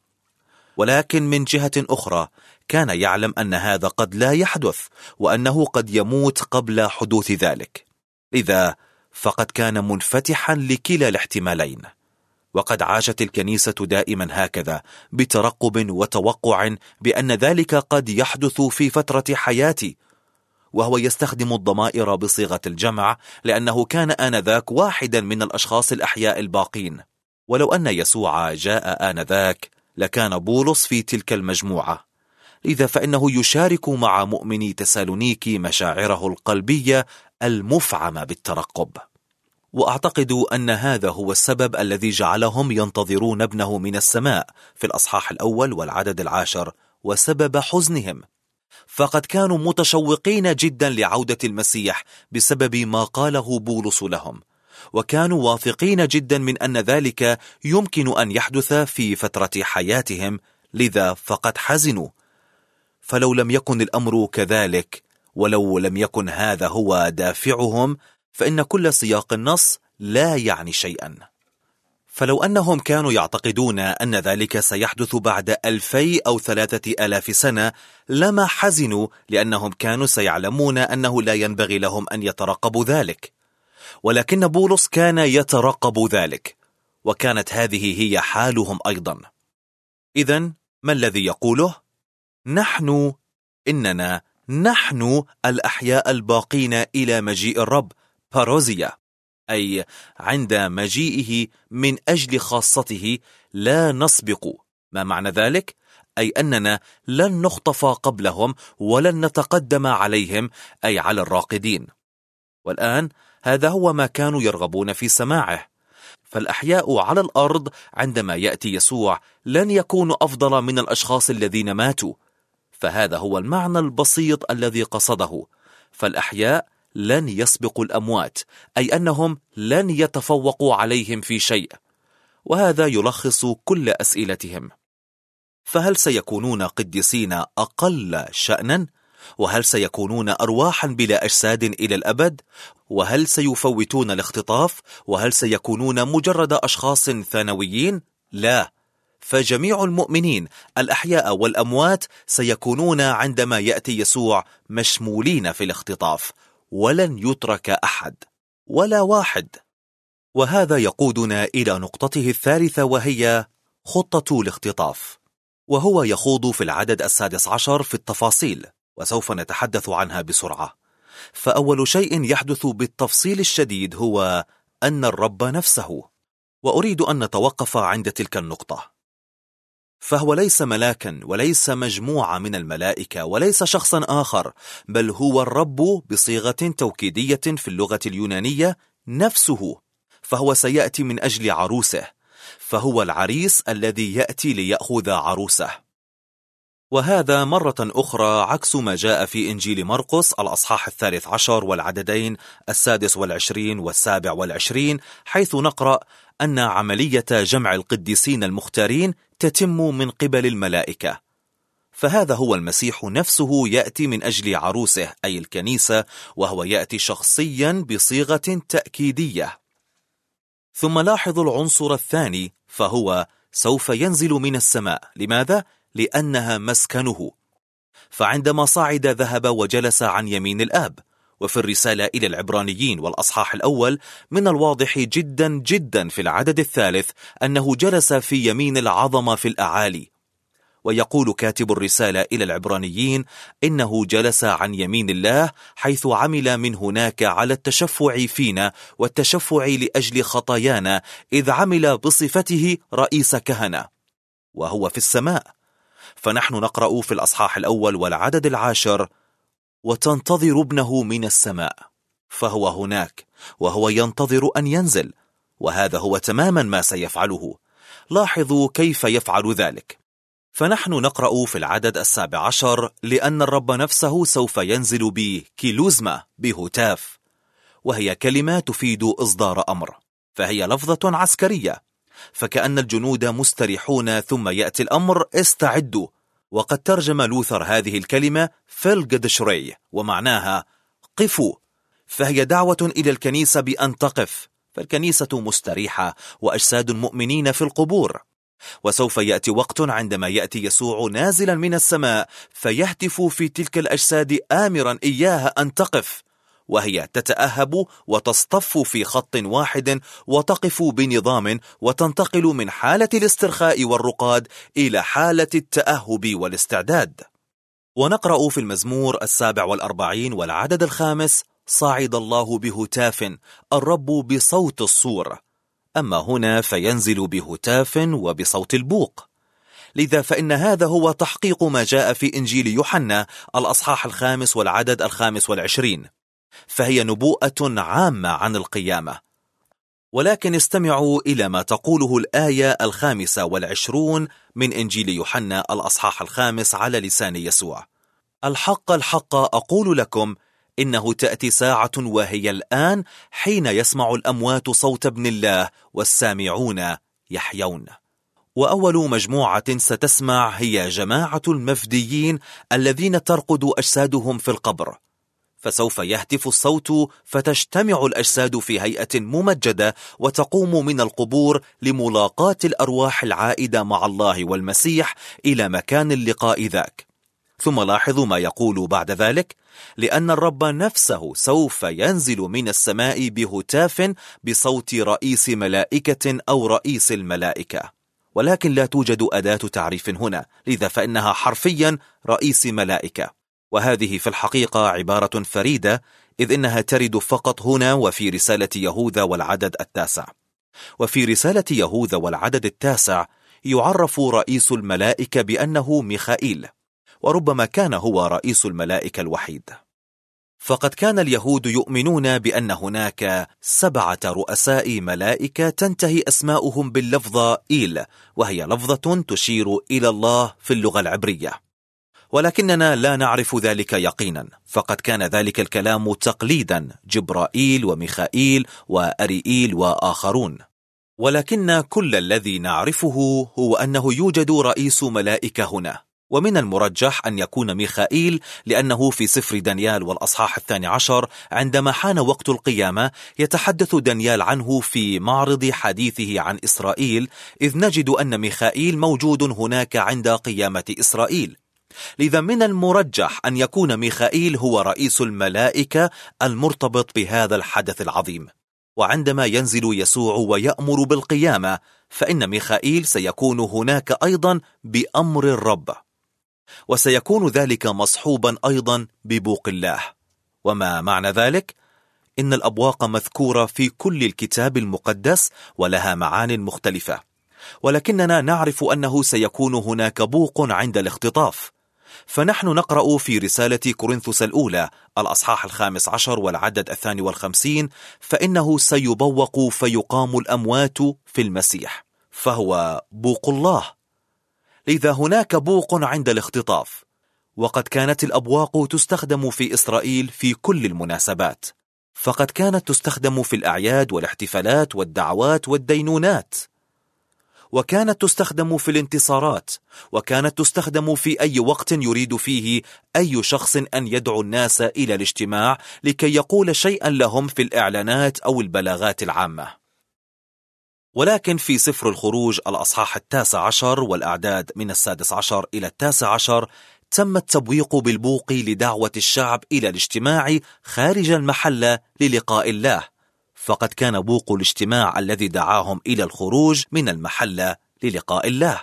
ولكن من جهة أخرى كان يعلم أن هذا قد لا يحدث، وأنه قد يموت قبل حدوث ذلك. لذا فقد كان منفتحا لكلا الاحتمالين. وقد عاشت الكنيسة دائما هكذا، بترقب وتوقع بأن ذلك قد يحدث في فترة حياتي. وهو يستخدم الضمائر بصيغة الجمع لأنه كان آنذاك واحدا من الأشخاص الأحياء الباقين. ولو أن يسوع جاء آنذاك لكان بولس في تلك المجموعة. لذا فإنه يشارك مع مؤمني تسالونيكي مشاعره القلبية المفعمة بالترقب. وأعتقد أن هذا هو السبب الذي جعلهم ينتظرون ابنه من السماء في الأصحاح الأول والعدد 10، وسبب حزنهم. فقد كانوا متشوقين جدا لعودة المسيح بسبب ما قاله بولس لهم، وكانوا واثقين جدا من أن ذلك يمكن أن يحدث في فترة حياتهم، لذا فقد حزنوا. فلو لم يكن الأمر كذلك، ولو لم يكن هذا هو دافعهم، فإن كل سياق النص لا يعني شيئا. فلو أنهم كانوا يعتقدون أن ذلك سيحدث بعد 2000 أو 3000 سنة لما حزنوا، لأنهم كانوا سيعلمون أنه لا ينبغي لهم أن يترقبوا ذلك. ولكن بولس كان يترقب ذلك، وكانت هذه هي حالهم أيضا. إذن ما الذي يقوله؟ نحن الأحياء الباقين إلى مجيء الرب، باروزيا، أي عند مجيئه من أجل خاصته لا نسبق. ما معنى ذلك؟ أي أننا لن نخطف قبلهم ولن نتقدم عليهم، أي على الراقدين. والآن هذا هو ما كانوا يرغبون في سماعه. فالأحياء على الأرض عندما يأتي يسوع لن يكونوا أفضل من الأشخاص الذين ماتوا. فهذا هو المعنى البسيط الذي قصده. فالأحياء لن يسبقوا الأموات، أي أنهم لن يتفوقوا عليهم في شيء. وهذا يلخص كل أسئلتهم. فهل سيكونون قديسين أقل شأنا؟ وهل سيكونون أرواحا بلا أجساد إلى الأبد؟ وهل سيفوتون الاختطاف؟ وهل سيكونون مجرد أشخاص ثانويين؟ لا، فجميع المؤمنين الأحياء والأموات سيكونون عندما يأتي يسوع مشمولين في الاختطاف، ولن يترك أحد ولا واحد. وهذا يقودنا إلى نقطته الثالثة، وهي خطة الاختطاف، وهو يخوض في العدد 16 في التفاصيل، وسوف نتحدث عنها بسرعة. فأول شيء يحدث بالتفصيل الشديد هو أن الرب نفسه، وأريد أن نتوقف عند تلك النقطة. فهو ليس ملاكا، وليس مجموعة من الملائكة، وليس شخصا آخر، بل هو الرب بصيغة توكيدية في اللغة اليونانية نفسه. فهو سيأتي من أجل عروسه، فهو العريس الذي يأتي ليأخذ عروسه. وهذا مرة أخرى عكس ما جاء في إنجيل مرقس الأصحاح 13 والعددين 26 و27، حيث نقرأ أن عملية جمع القديسين المختارين تتم من قبل الملائكة، فهذا هو المسيح نفسه يأتي من أجل عروسه أي الكنيسة، وهو يأتي شخصيا بصيغة تأكيدية. ثم لاحظوا العنصر الثاني، فهو سوف ينزل من السماء. لماذا؟ لأنها مسكنه. فعندما صعد ذهب وجلس عن يمين الآب. وفي الرسالة إلى العبرانيين والأصحاح الأول من الواضح جدا جدا في العدد الثالث أنه جلس في يمين العظمة في الأعالي. ويقول كاتب الرسالة إلى العبرانيين إنه جلس عن يمين الله حيث عمل من هناك على التشفع فينا والتشفع لأجل خطايانا، إذ عمل بصفته رئيس كهنة وهو في السماء. فنحن نقرأ في الأصحاح الأول والعدد 10: وتنتظر ابنه من السماء. فهو هناك وهو ينتظر أن ينزل، وهذا هو تماما ما سيفعله. لاحظوا كيف يفعل ذلك. فنحن نقرأ في العدد 17: لأن الرب نفسه سوف ينزل بكيلوزما بهتاف، وهي كلمة تفيد إصدار أمر، فهي لفظة عسكرية، فكأن الجنود مستريحون ثم يأتي الأمر استعدوا. وقد ترجم لوثر هذه الكلمة فيلجدشري ومعناها قفوا، فهي دعوة إلى الكنيسة بأن تقف، فالكنيسة مستريحة وأجساد المؤمنين في القبور. وسوف يأتي وقت عندما يأتي يسوع نازلا من السماء فيهتف في تلك الأجساد آمرا إياها أن تقف، وهي تتأهب وتصطف في خط واحد وتقف بنظام، وتنتقل من حالة الاسترخاء والرقاد إلى حالة التأهب والاستعداد. ونقرأ في المزمور 47 والعدد 5: صعد الله بهتاف، الرب بصوت الصور. أما هنا فينزل بهتاف وبصوت البوق. لذا فإن هذا هو تحقيق ما جاء في إنجيل يوحنا الأصحاح 5 والعدد 25، فهي نبوءة عامة عن القيامة. ولكن استمعوا إلى ما تقوله الآية 25 من إنجيل يوحنا الأصحاح 5 على لسان يسوع: الحق الحق أقول لكم إنه تأتي ساعة وهي الآن حين يسمع الأموات صوت ابن الله والسامعون يحيون. وأول مجموعة ستسمع هي جماعة المفديين الذين ترقد أجسادهم في القبر، فسوف يهتف الصوت فتجتمع الأجساد في هيئة ممجدة وتقوم من القبور لملاقاة الأرواح العائدة مع الله والمسيح إلى مكان اللقاء ذاك. ثم لاحظوا ما يقول بعد ذلك: لأن الرب نفسه سوف ينزل من السماء بهتاف بصوت رئيس ملائكة أو رئيس الملائكة. ولكن لا توجد أداة تعريف هنا، لذا فإنها حرفيا رئيس ملائكة، وهذه في الحقيقة عبارة فريدة، إذ إنها ترد فقط هنا وفي رسالة يهوذا والعدد 9. وفي رسالة يهوذا والعدد 9 يعرف رئيس الملائكة بأنه ميخائيل، وربما كان هو رئيس الملائكة الوحيد. فقد كان اليهود يؤمنون بأن هناك 7 رؤساء ملائكة تنتهي أسماؤهم باللفظة إيل، وهي لفظة تشير إلى الله في اللغة العبرية، ولكننا لا نعرف ذلك يقينا، فقد كان ذلك الكلام تقليدا، جبرائيل وميخائيل وأريئيل وآخرون. ولكن كل الذي نعرفه هو أنه يوجد رئيس ملائكة هنا، ومن المرجح أن يكون ميخائيل، لأنه في سفر دانيال والأصحاح 12 عندما حان وقت القيامة يتحدث دانيال عنه في معرض حديثه عن إسرائيل، إذ نجد أن ميخائيل موجود هناك عند قيامة إسرائيل. لذا من المرجح أن يكون ميخائيل هو رئيس الملائكة المرتبط بهذا الحدث العظيم. وعندما ينزل يسوع ويأمر بالقيامة فإن ميخائيل سيكون هناك أيضا بأمر الرب، وسيكون ذلك مصحوبا أيضا ببوق الله. وما معنى ذلك؟ إن الأبواق مذكورة في كل الكتاب المقدس ولها معان مختلفة، ولكننا نعرف أنه سيكون هناك بوق عند الاختطاف. فنحن نقرأ في رسالة كورنثوس الأولى الأصحاح 15 والعدد 52: فإنه سيبوق فيقام الأموات في المسيح، فهو بوق الله. لذا هناك بوق عند الاختطاف، وقد كانت الأبواق تستخدم في إسرائيل في كل المناسبات. فقد كانت تستخدم في الأعياد والاحتفالات والدعوات والدينونات، وكانت تستخدم في الانتصارات، وكانت تستخدم في أي وقت يريد فيه أي شخص أن يدعو الناس إلى الاجتماع لكي يقول شيئا لهم في الإعلانات أو البلاغات العامة. ولكن في سفر الخروج الأصحاح 19 والأعداد من 16 إلى 19 تم التبويق بالبوق لدعوة الشعب إلى الاجتماع خارج المحلة للقاء الله، فقد كان بوق الاجتماع الذي دعاهم إلى الخروج من المحلة للقاء الله.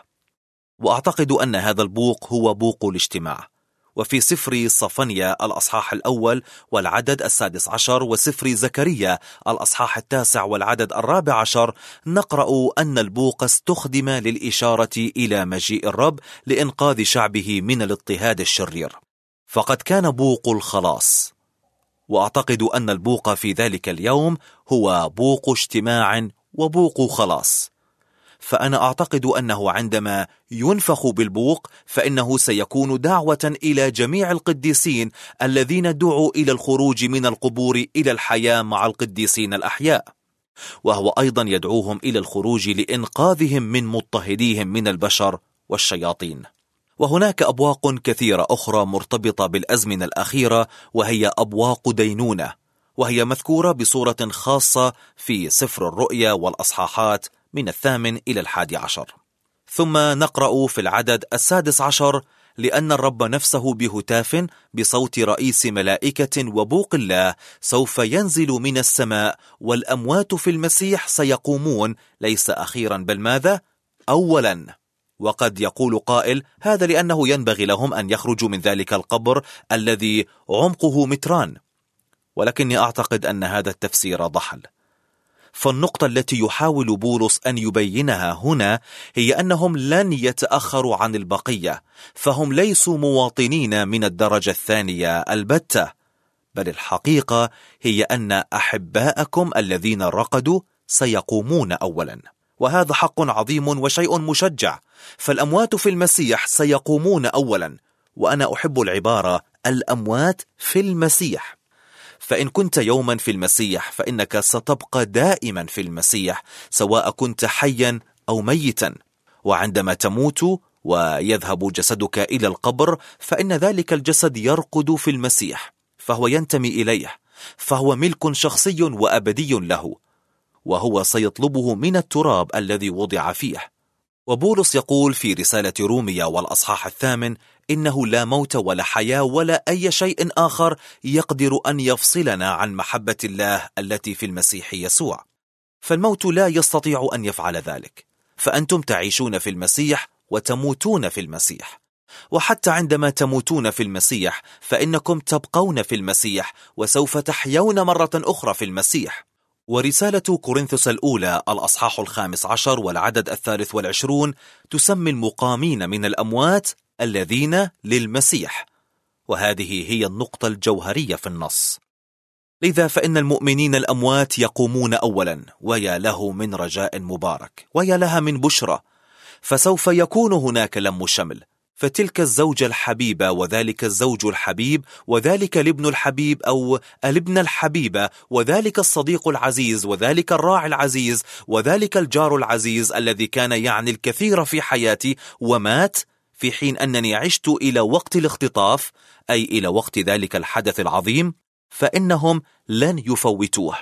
وأعتقد أن هذا البوق هو بوق الاجتماع. وفي سفر صفنيا الأصحاح 1 والعدد 16 وسفر زكريا الأصحاح 9 والعدد 14 نقرأ أن البوق استخدم للإشارة إلى مجيء الرب لإنقاذ شعبه من الاضطهاد الشرير، فقد كان بوق الخلاص. وأعتقد أن البوق في ذلك اليوم هو بوق اجتماع وبوق خلاص. فأنا أعتقد أنه عندما ينفخ بالبوق فإنه سيكون دعوة إلى جميع القديسين الذين دعوا إلى الخروج من القبور إلى الحياة مع القديسين الأحياء، وهو أيضا يدعوهم إلى الخروج لإنقاذهم من مضطهديهم من البشر والشياطين. وهناك أبواق كثيرة أخرى مرتبطة بالأزمنة الأخيرة، وهي أبواق دينونة، وهي مذكورة بصورة خاصة في سفر الرؤيا والأصحاحات من 8 إلى 11. ثم نقرأ في العدد 16: لأن الرب نفسه بهتاف بصوت رئيس ملائكة وبوق الله سوف ينزل من السماء، والأموات في المسيح سيقومون، ليس أخيرا بل ماذا؟ أولا. وقد يقول قائل: هذا لأنه ينبغي لهم أن يخرجوا من ذلك القبر الذي عمقه 2 متر، ولكني أعتقد أن هذا التفسير ضحل. فالنقطة التي يحاول بولس أن يبينها هنا هي أنهم لن يتأخروا عن البقية، فهم ليسوا مواطنين من الدرجة الثانية البتة، بل الحقيقة هي أن أحباءكم الذين رقدوا سيقومون أولا. وهذا حق عظيم وشيء مشجع، فالأموات في المسيح سيقومون أولا. وأنا أحب العبارة الأموات في المسيح، فإن كنت يوما في المسيح فإنك ستبقى دائما في المسيح، سواء كنت حيا أو ميتا. وعندما تموت ويذهب جسدك إلى القبر فإن ذلك الجسد يرقد في المسيح، فهو ينتمي إليه، فهو ملك شخصي وأبدي له، وهو سيطلبه من التراب الذي وضع فيه. وبولس يقول في رسالة روميا والأصحاح 8: إنه لا موت ولا حياة ولا أي شيء آخر يقدر أن يفصلنا عن محبة الله التي في المسيح يسوع. فالموت لا يستطيع أن يفعل ذلك، فأنتم تعيشون في المسيح وتموتون في المسيح. وحتى عندما تموتون في المسيح فإنكم تبقون في المسيح، وسوف تحيون مرة أخرى في المسيح. ورسالة كورنثوس الأولى الأصحاح 15 والعدد 23 تسمي المقامين من الأموات الذين للمسيح، وهذه هي النقطة الجوهرية في النص. لذا فإن المؤمنين الأموات يقومون أولا، ويا له من رجاء مبارك، ويا لها من بشرى، فسوف يكون هناك لم شمل. فتلك الزوجة الحبيبة وذلك الزوج الحبيب وذلك الابن الحبيب أو الابن الحبيبة وذلك الصديق العزيز وذلك الراعي العزيز وذلك الجار العزيز الذي كان يعني الكثير في حياتي ومات في حين أنني عشت إلى وقت الاختطاف، أي إلى وقت ذلك الحدث العظيم، فإنهم لن يفوتوه.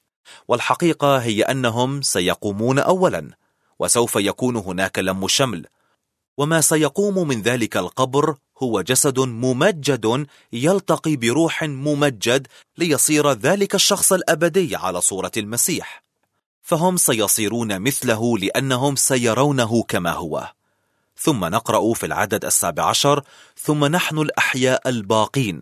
والحقيقة هي أنهم سيقومون أولا، وسوف يكون هناك لم شمل. وما سيقوم من ذلك القبر هو جسد ممجد يلتقي بروح ممجد ليصير ذلك الشخص الأبدي على صورة المسيح، فهم سيصيرون مثله لأنهم سيرونه كما هو. ثم نقرأ في العدد 17: ثم نحن الأحياء الباقين.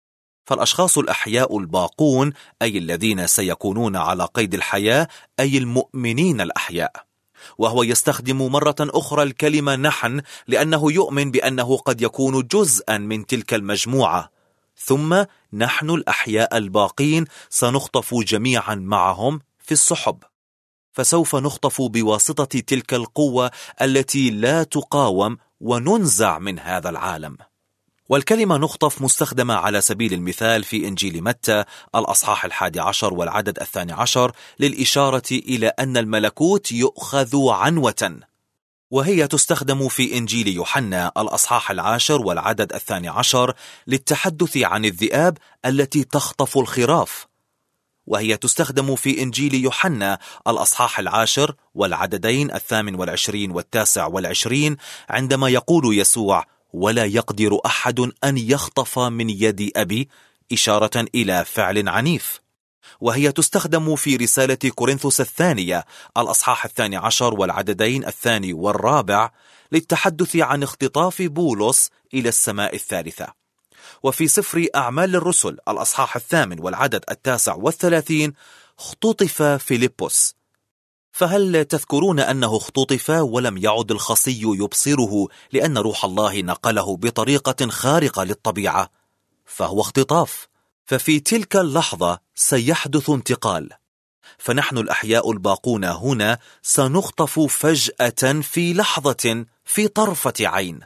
فالأشخاص الأحياء الباقون أي الذين سيكونون على قيد الحياة، أي المؤمنين الأحياء. وهو يستخدم مرة أخرى الكلمة نحن لأنه يؤمن بأنه قد يكون جزءا من تلك المجموعة. ثم نحن الأحياء الباقين سنخطف جميعا معهم في السحب، فسوف نخطف بواسطة تلك القوة التي لا تقاوم وننزع من هذا العالم. والكلمة نخطف مستخدمة على سبيل المثال في إنجيل متى الأصحاح 11 والعدد 12 للإشارة إلى أن الملكوت يؤخذ عنوة، وهي تستخدم في إنجيل يوحنا الأصحاح 10 والعدد 12 للتحدث عن الذئاب التي تخطف الخراف، وهي تستخدم في إنجيل يوحنا الأصحاح 10 والعددين 28 و29 عندما يقول يسوع: ولا يقدر أحد أن يخطف من يد أبي، إشارة إلى فعل عنيف. وهي تستخدم في رسالة كورنثوس الثانية الأصحاح 12 والعددين 2 و4 للتحدث عن اختطاف بولس إلى السماء الثالثة. وفي سفر أعمال الرسل الأصحاح 8 والعدد 39 اختطف فيلبس. فهل تذكرون أنه اختطف ولم يعد الخصي يبصره لأن روح الله نقله بطريقة خارقة للطبيعة؟ فهو اختطاف. ففي تلك اللحظة سيحدث انتقال، فنحن الأحياء الباقون هنا سنخطف فجأة في لحظة في طرفة عين،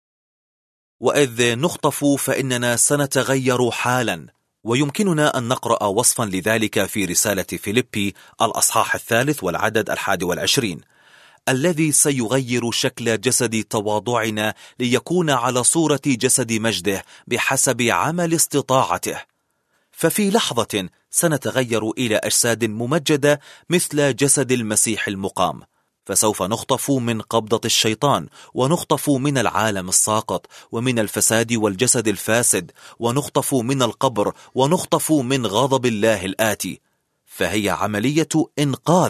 وإذ نخطف فإننا سنتغير حالا. ويمكننا أن نقرأ وصفا لذلك في رسالة فيليبي الأصحاح 3 والعدد 21: الذي سيغير شكل جسد تواضعنا ليكون على صورة جسد مجده بحسب عمل استطاعته. ففي لحظة سنتغير إلى أجساد ممجدة مثل جسد المسيح المقام، فسوف نخطف من قبضة الشيطان، ونخطف من العالم الساقط، ومن الفساد والجسد الفاسد، ونخطف من القبر، ونخطف من غضب الله الآتي. فهي عملية إنقاذ.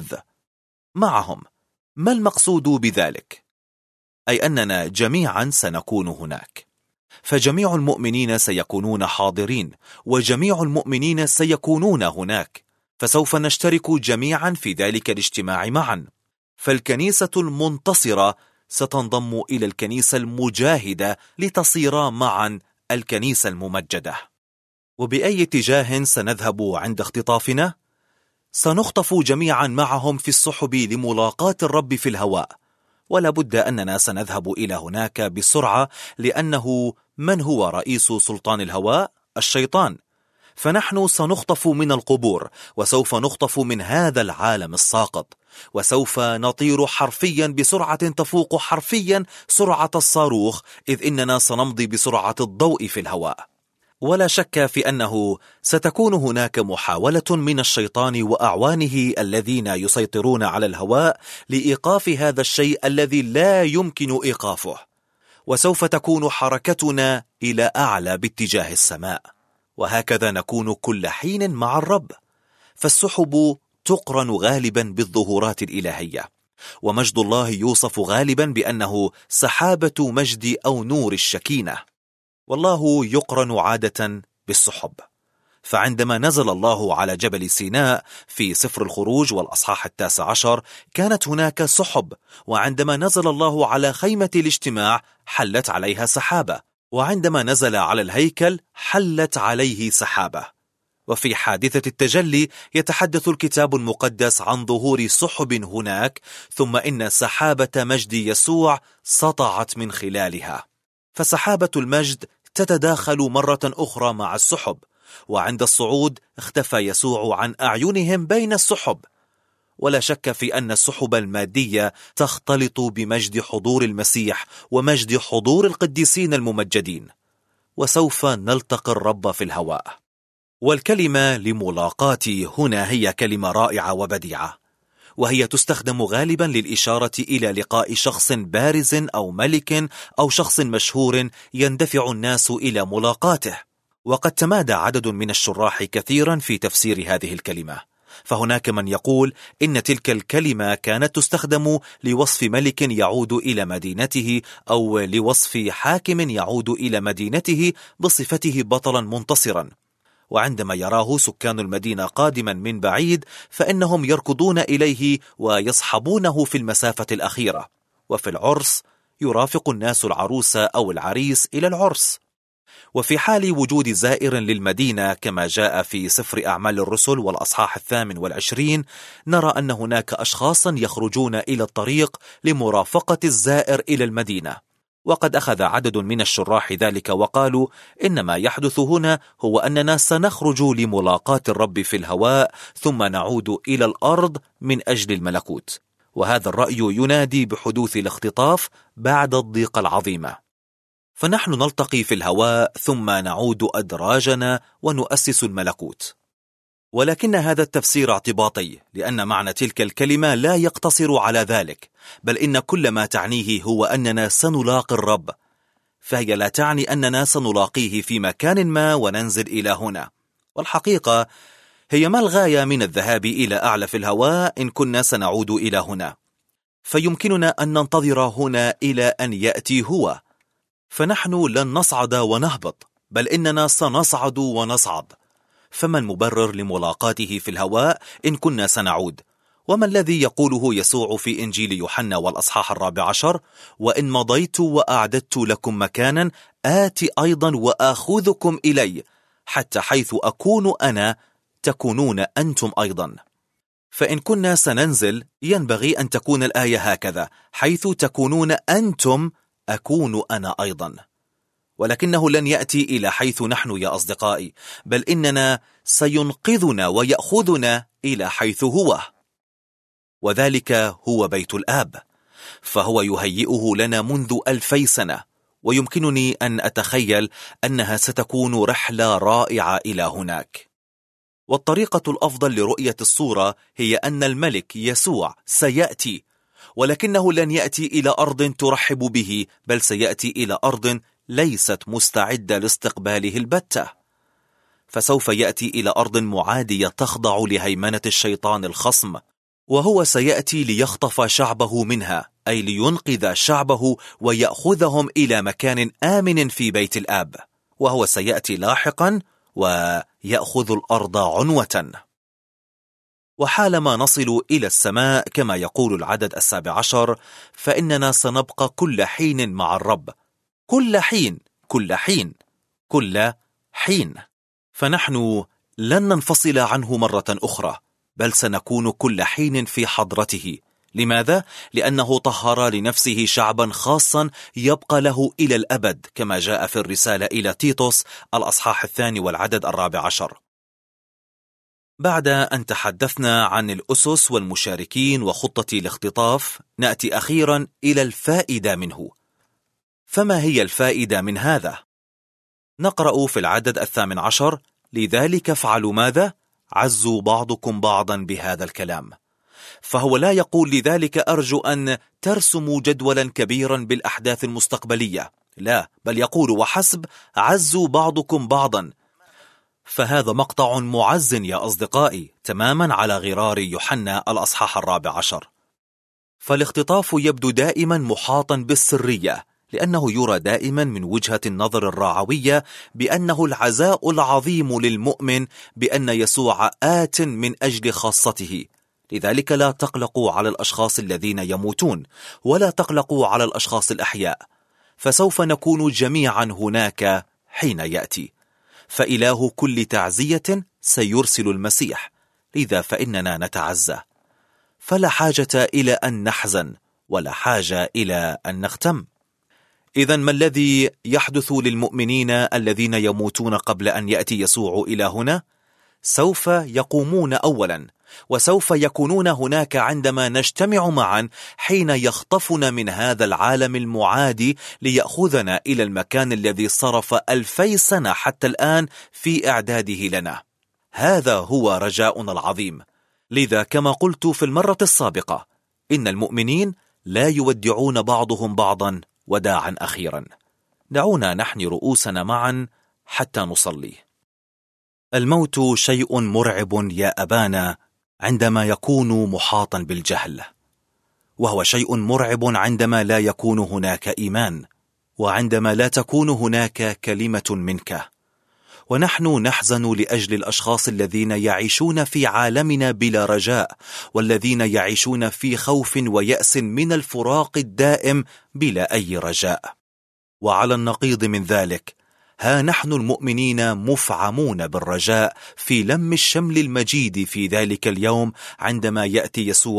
معهم ما المقصود بذلك؟ أي أننا جميعا سنكون هناك، فجميع المؤمنين سيكونون حاضرين، وجميع المؤمنين سيكونون هناك، فسوف نشترك جميعا في ذلك الاجتماع معا. فالكنيسة المنتصرة ستنضم إلى الكنيسة المجاهدة لتصيرا معا الكنيسة الممجدة. وبأي اتجاه سنذهب عند اختطافنا؟ سنخطف جميعا معهم في السحب لملاقاة الرب في الهواء، ولا بد أننا سنذهب إلى هناك بسرعة، لأنه من هو رئيس سلطان الهواء؟ الشيطان. فنحن سنخطف من القبور، وسوف نخطف من هذا العالم الساقط، وسوف نطير حرفيا بسرعة تفوق حرفيا سرعة الصاروخ، إذ إننا سنمضي بسرعة الضوء في الهواء. ولا شك في أنه ستكون هناك محاولة من الشيطان وأعوانه الذين يسيطرون على الهواء لإيقاف هذا الشيء الذي لا يمكن إيقافه، وسوف تكون حركتنا إلى أعلى باتجاه السماء. وهكذا نكون كل حين مع الرب. فالسحب تقرن غالبا بالظهورات الإلهية، ومجد الله يوصف غالبا بأنه سحابة مجد أو نور الشكينة، والله يقرن عادة بالسحب. فعندما نزل الله على جبل سيناء في سفر الخروج والأصحاح 19 كانت هناك سحب، وعندما نزل الله على خيمة الاجتماع حلت عليها سحابة، وعندما نزل على الهيكل حلت عليه سحابة. وفي حادثة التجلي يتحدث الكتاب المقدس عن ظهور سحب هناك، ثم إن سحابة مجد يسوع سطعت من خلالها. فسحابة المجد تتداخل مرة أخرى مع السحب، وعند الصعود اختفى يسوع عن أعينهم بين السحب. ولا شك في أن السحب المادية تختلط بمجد حضور المسيح ومجد حضور القديسين الممجدين، وسوف نلتقي الرب في الهواء. والكلمة لملاقاتي هنا هي كلمة رائعة وبديعة، وهي تستخدم غالبا للإشارة إلى لقاء شخص بارز أو ملك أو شخص مشهور يندفع الناس إلى ملاقاته. وقد تمادى عدد من الشراح كثيرا في تفسير هذه الكلمة، فهناك من يقول إن تلك الكلمة كانت تستخدم لوصف ملك يعود إلى مدينته، أو لوصف حاكم يعود إلى مدينته بصفته بطلا منتصرا. وعندما يراه سكان المدينة قادما من بعيد فإنهم يركضون إليه ويصحبونه في المسافة الأخيرة. وفي العرس يرافق الناس العروس أو العريس إلى العرس. وفي حال وجود زائر للمدينة كما جاء في سفر أعمال الرسل والأصحاح 28 نرى أن هناك أشخاصا يخرجون إلى الطريق لمرافقة الزائر إلى المدينة، وقد أخذ عدد من الشراح ذلك وقالوا إن ما يحدث هنا هو أننا سنخرج لملاقاة الرب في الهواء ثم نعود إلى الأرض من أجل الملكوت، وهذا الرأي ينادي بحدوث الاختطاف بعد الضيقة العظيمة، فنحن نلتقي في الهواء ثم نعود أدراجنا ونؤسس الملكوت. ولكن هذا التفسير اعتباطي، لأن معنى تلك الكلمة لا يقتصر على ذلك، بل إن كل ما تعنيه هو أننا سنلاقي الرب، فهي لا تعني أننا سنلاقيه في مكان ما وننزل إلى هنا. والحقيقة هي ما الغاية من الذهاب إلى أعلى في الهواء إن كنا سنعود إلى هنا؟ فيمكننا أن ننتظر هنا إلى أن يأتي هو، فنحن لن نصعد ونهبط، بل إننا سنصعد ونصعد. فما المبرر لملاقاته في الهواء إن كنا سنعود؟ وما الذي يقوله يسوع في إنجيل يوحنا والأصحاح 14: وإن مضيت وأعددت لكم مكانا آتي أيضا وآخذكم إلي، حتى حيث أكون أنا تكونون أنتم أيضا. فإن كنا سننزل ينبغي أن تكون الآية هكذا: حيث تكونون أنتم أكون أنا أيضا. ولكنه لن يأتي إلى حيث نحن يا أصدقائي، بل إننا سينقذنا ويأخذنا إلى حيث هو، وذلك هو بيت الآب، فهو يهيئه لنا منذ 2000 سنة، ويمكنني أن أتخيل أنها ستكون رحلة رائعة إلى هناك. والطريقة الأفضل لرؤية الصورة هي أن الملك يسوع سيأتي، ولكنه لن يأتي إلى أرض ترحب به، بل سيأتي إلى أرض ليست مستعدة لاستقباله البتة، فسوف يأتي إلى أرض معادية تخضع لهيمنة الشيطان الخصم، وهو سيأتي ليخطف شعبه منها، أي لينقذ شعبه ويأخذهم إلى مكان آمن في بيت الآب، وهو سيأتي لاحقا ويأخذ الأرض عنوة. وحالما نصل إلى السماء كما يقول العدد 17، فإننا سنبقى كل حين مع الرب، كل حين كل حين كل حين، فنحن لن ننفصل عنه مرة أخرى، بل سنكون كل حين في حضرته. لماذا؟ لأنه طهر لنفسه شعبا خاصا يبقى له إلى الأبد، كما جاء في الرسالة إلى تيتوس الأصحاح 2 والعدد 14. بعد أن تحدثنا عن الأسس والمشاركين وخطة الاختطاف، نأتي أخيرا إلى الفائدة منه. فما هي الفائدة من هذا؟ نقرأ في العدد 18: لذلك افعلوا ماذا؟ عزوا بعضكم بعضا بهذا الكلام. فهو لا يقول لذلك أرجو أن ترسموا جدولا كبيرا بالأحداث المستقبلية، لا، بل يقول وحسب عزوا بعضكم بعضا. فهذا مقطع معز يا أصدقائي، تماما على غرار يوحنا الأصحاح 14. فالاختطاف يبدو دائما محاطا بالسرية، لأنه يرى دائما من وجهة النظر الرعوية بأنه العزاء العظيم للمؤمن بأن يسوع آت من أجل خاصته. لذلك لا تقلقوا على الأشخاص الذين يموتون، ولا تقلقوا على الأشخاص الأحياء، فسوف نكون جميعا هناك حين يأتي. فإله كل تعزية سيرسل المسيح، لذا فإننا نتعزى، فلا حاجة إلى أن نحزن، ولا حاجة إلى أن نختم. إذن ما الذي يحدث للمؤمنين الذين يموتون قبل أن يأتي يسوع إلى هنا؟ سوف يقومون أولا، وسوف يكونون هناك عندما نجتمع معا حين يخطفنا من هذا العالم المعادي ليأخذنا إلى المكان الذي صرف 2000 سنة حتى الآن في إعداده لنا. هذا هو رجاؤنا العظيم. لذا كما قلت في المرة السابقة، إن المؤمنين لا يودعون بعضهم بعضا وداعا أخيرا. دعونا نحني رؤوسنا معا حتى نصلي. الموت شيء مرعب يا أبانا عندما يكون محاطا بالجهل، وهو شيء مرعب عندما لا يكون هناك إيمان، وعندما لا تكون هناك كلمة منك. ونحن نحزن لأجل الأشخاص الذين يعيشون في عالمنا بلا رجاء، والذين يعيشون في خوف ويأس من الفراق الدائم بلا أي رجاء. وعلى النقيض من ذلك، ها نحن المؤمنين مفعمون بالرجاء في لم الشمل المجيد في ذلك اليوم عندما يأتي يسوع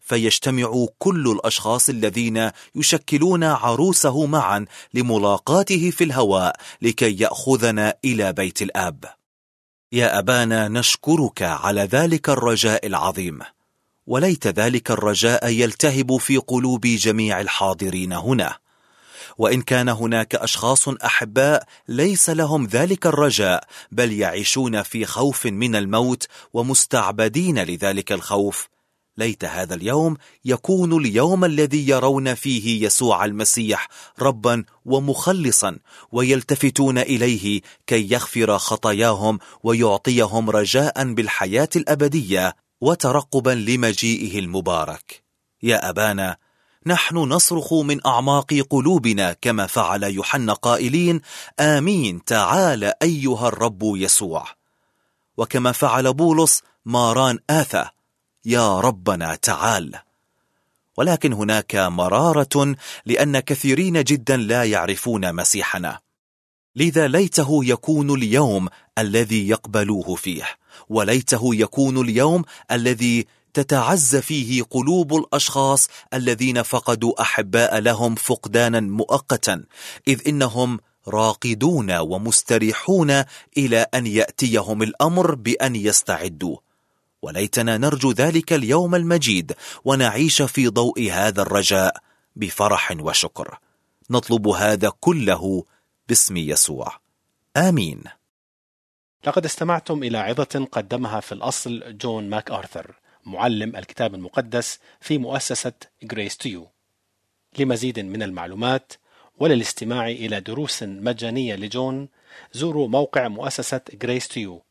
فيجتمع كل الأشخاص الذين يشكلون عروسه معا لملاقاته في الهواء لكي يأخذنا إلى بيت الآب. يا أبانا، نشكرك على ذلك الرجاء العظيم، وليت ذلك الرجاء يلتهب في قلوب جميع الحاضرين هنا. وإن كان هناك أشخاص أحباء ليس لهم ذلك الرجاء، بل يعيشون في خوف من الموت ومستعبدين لذلك الخوف، ليت هذا اليوم يكون اليوم الذي يرون فيه يسوع المسيح ربا ومخلصا، ويلتفتون إليه كي يغفر خطاياهم ويعطيهم رجاء بالحياة الأبدية وترقبا لمجيئه المبارك. يا أبانا، نحن نصرخ من أعماق قلوبنا كما فعل يوحنا قائلين: آمين، تعال أيها الرب يسوع. وكما فعل بولس ماران آثى: يا ربنا تعال. ولكن هناك مرارة لأن كثيرين جدا لا يعرفون مسيحنا، لذا ليته يكون اليوم الذي يقبلوه فيه، وليته يكون اليوم الذي تتعز فيه قلوب الأشخاص الذين فقدوا أحباء لهم فقدانا مؤقتا، إذ إنهم راقدون ومستريحون إلى أن يأتيهم الأمر بأن يستعدوا. وليتنا نرجو ذلك اليوم المجيد ونعيش في ضوء هذا الرجاء بفرح وشكر. نطلب هذا كله باسم يسوع، آمين. لقد استمعتم إلى عظة قدمها في الأصل جون ماك آرثر، معلم الكتاب المقدس في مؤسسة Grace to You. لمزيد من المعلومات وللاستماع إلى دروس مجانية لجون، زوروا موقع مؤسسة Grace to You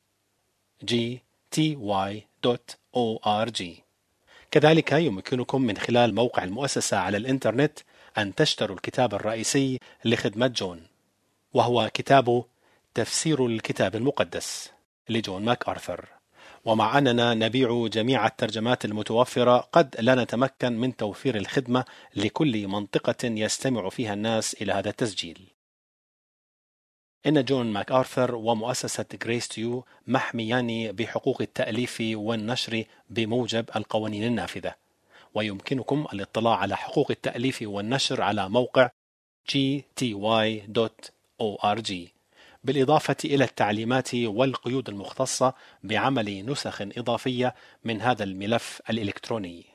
gty.org. كذلك يمكنكم من خلال موقع المؤسسة على الإنترنت أن تشتروا الكتاب الرئيسي لخدمة جون، وهو كتاب تفسير الكتاب المقدس لجون ماك آرثر. ومع أننا نبيع جميع الترجمات المتوفرة، قد لا نتمكن من توفير الخدمة لكل منطقة يستمع فيها الناس إلى هذا التسجيل. إن جون ماك آرثر ومؤسسة Grace to You محميان بحقوق التأليف والنشر بموجب القوانين النافذة، ويمكنكم الاطلاع على حقوق التأليف والنشر على موقع gty.org، بالإضافة إلى التعليمات والقيود المختصة بعمل نسخ إضافية من هذا الملف الإلكتروني.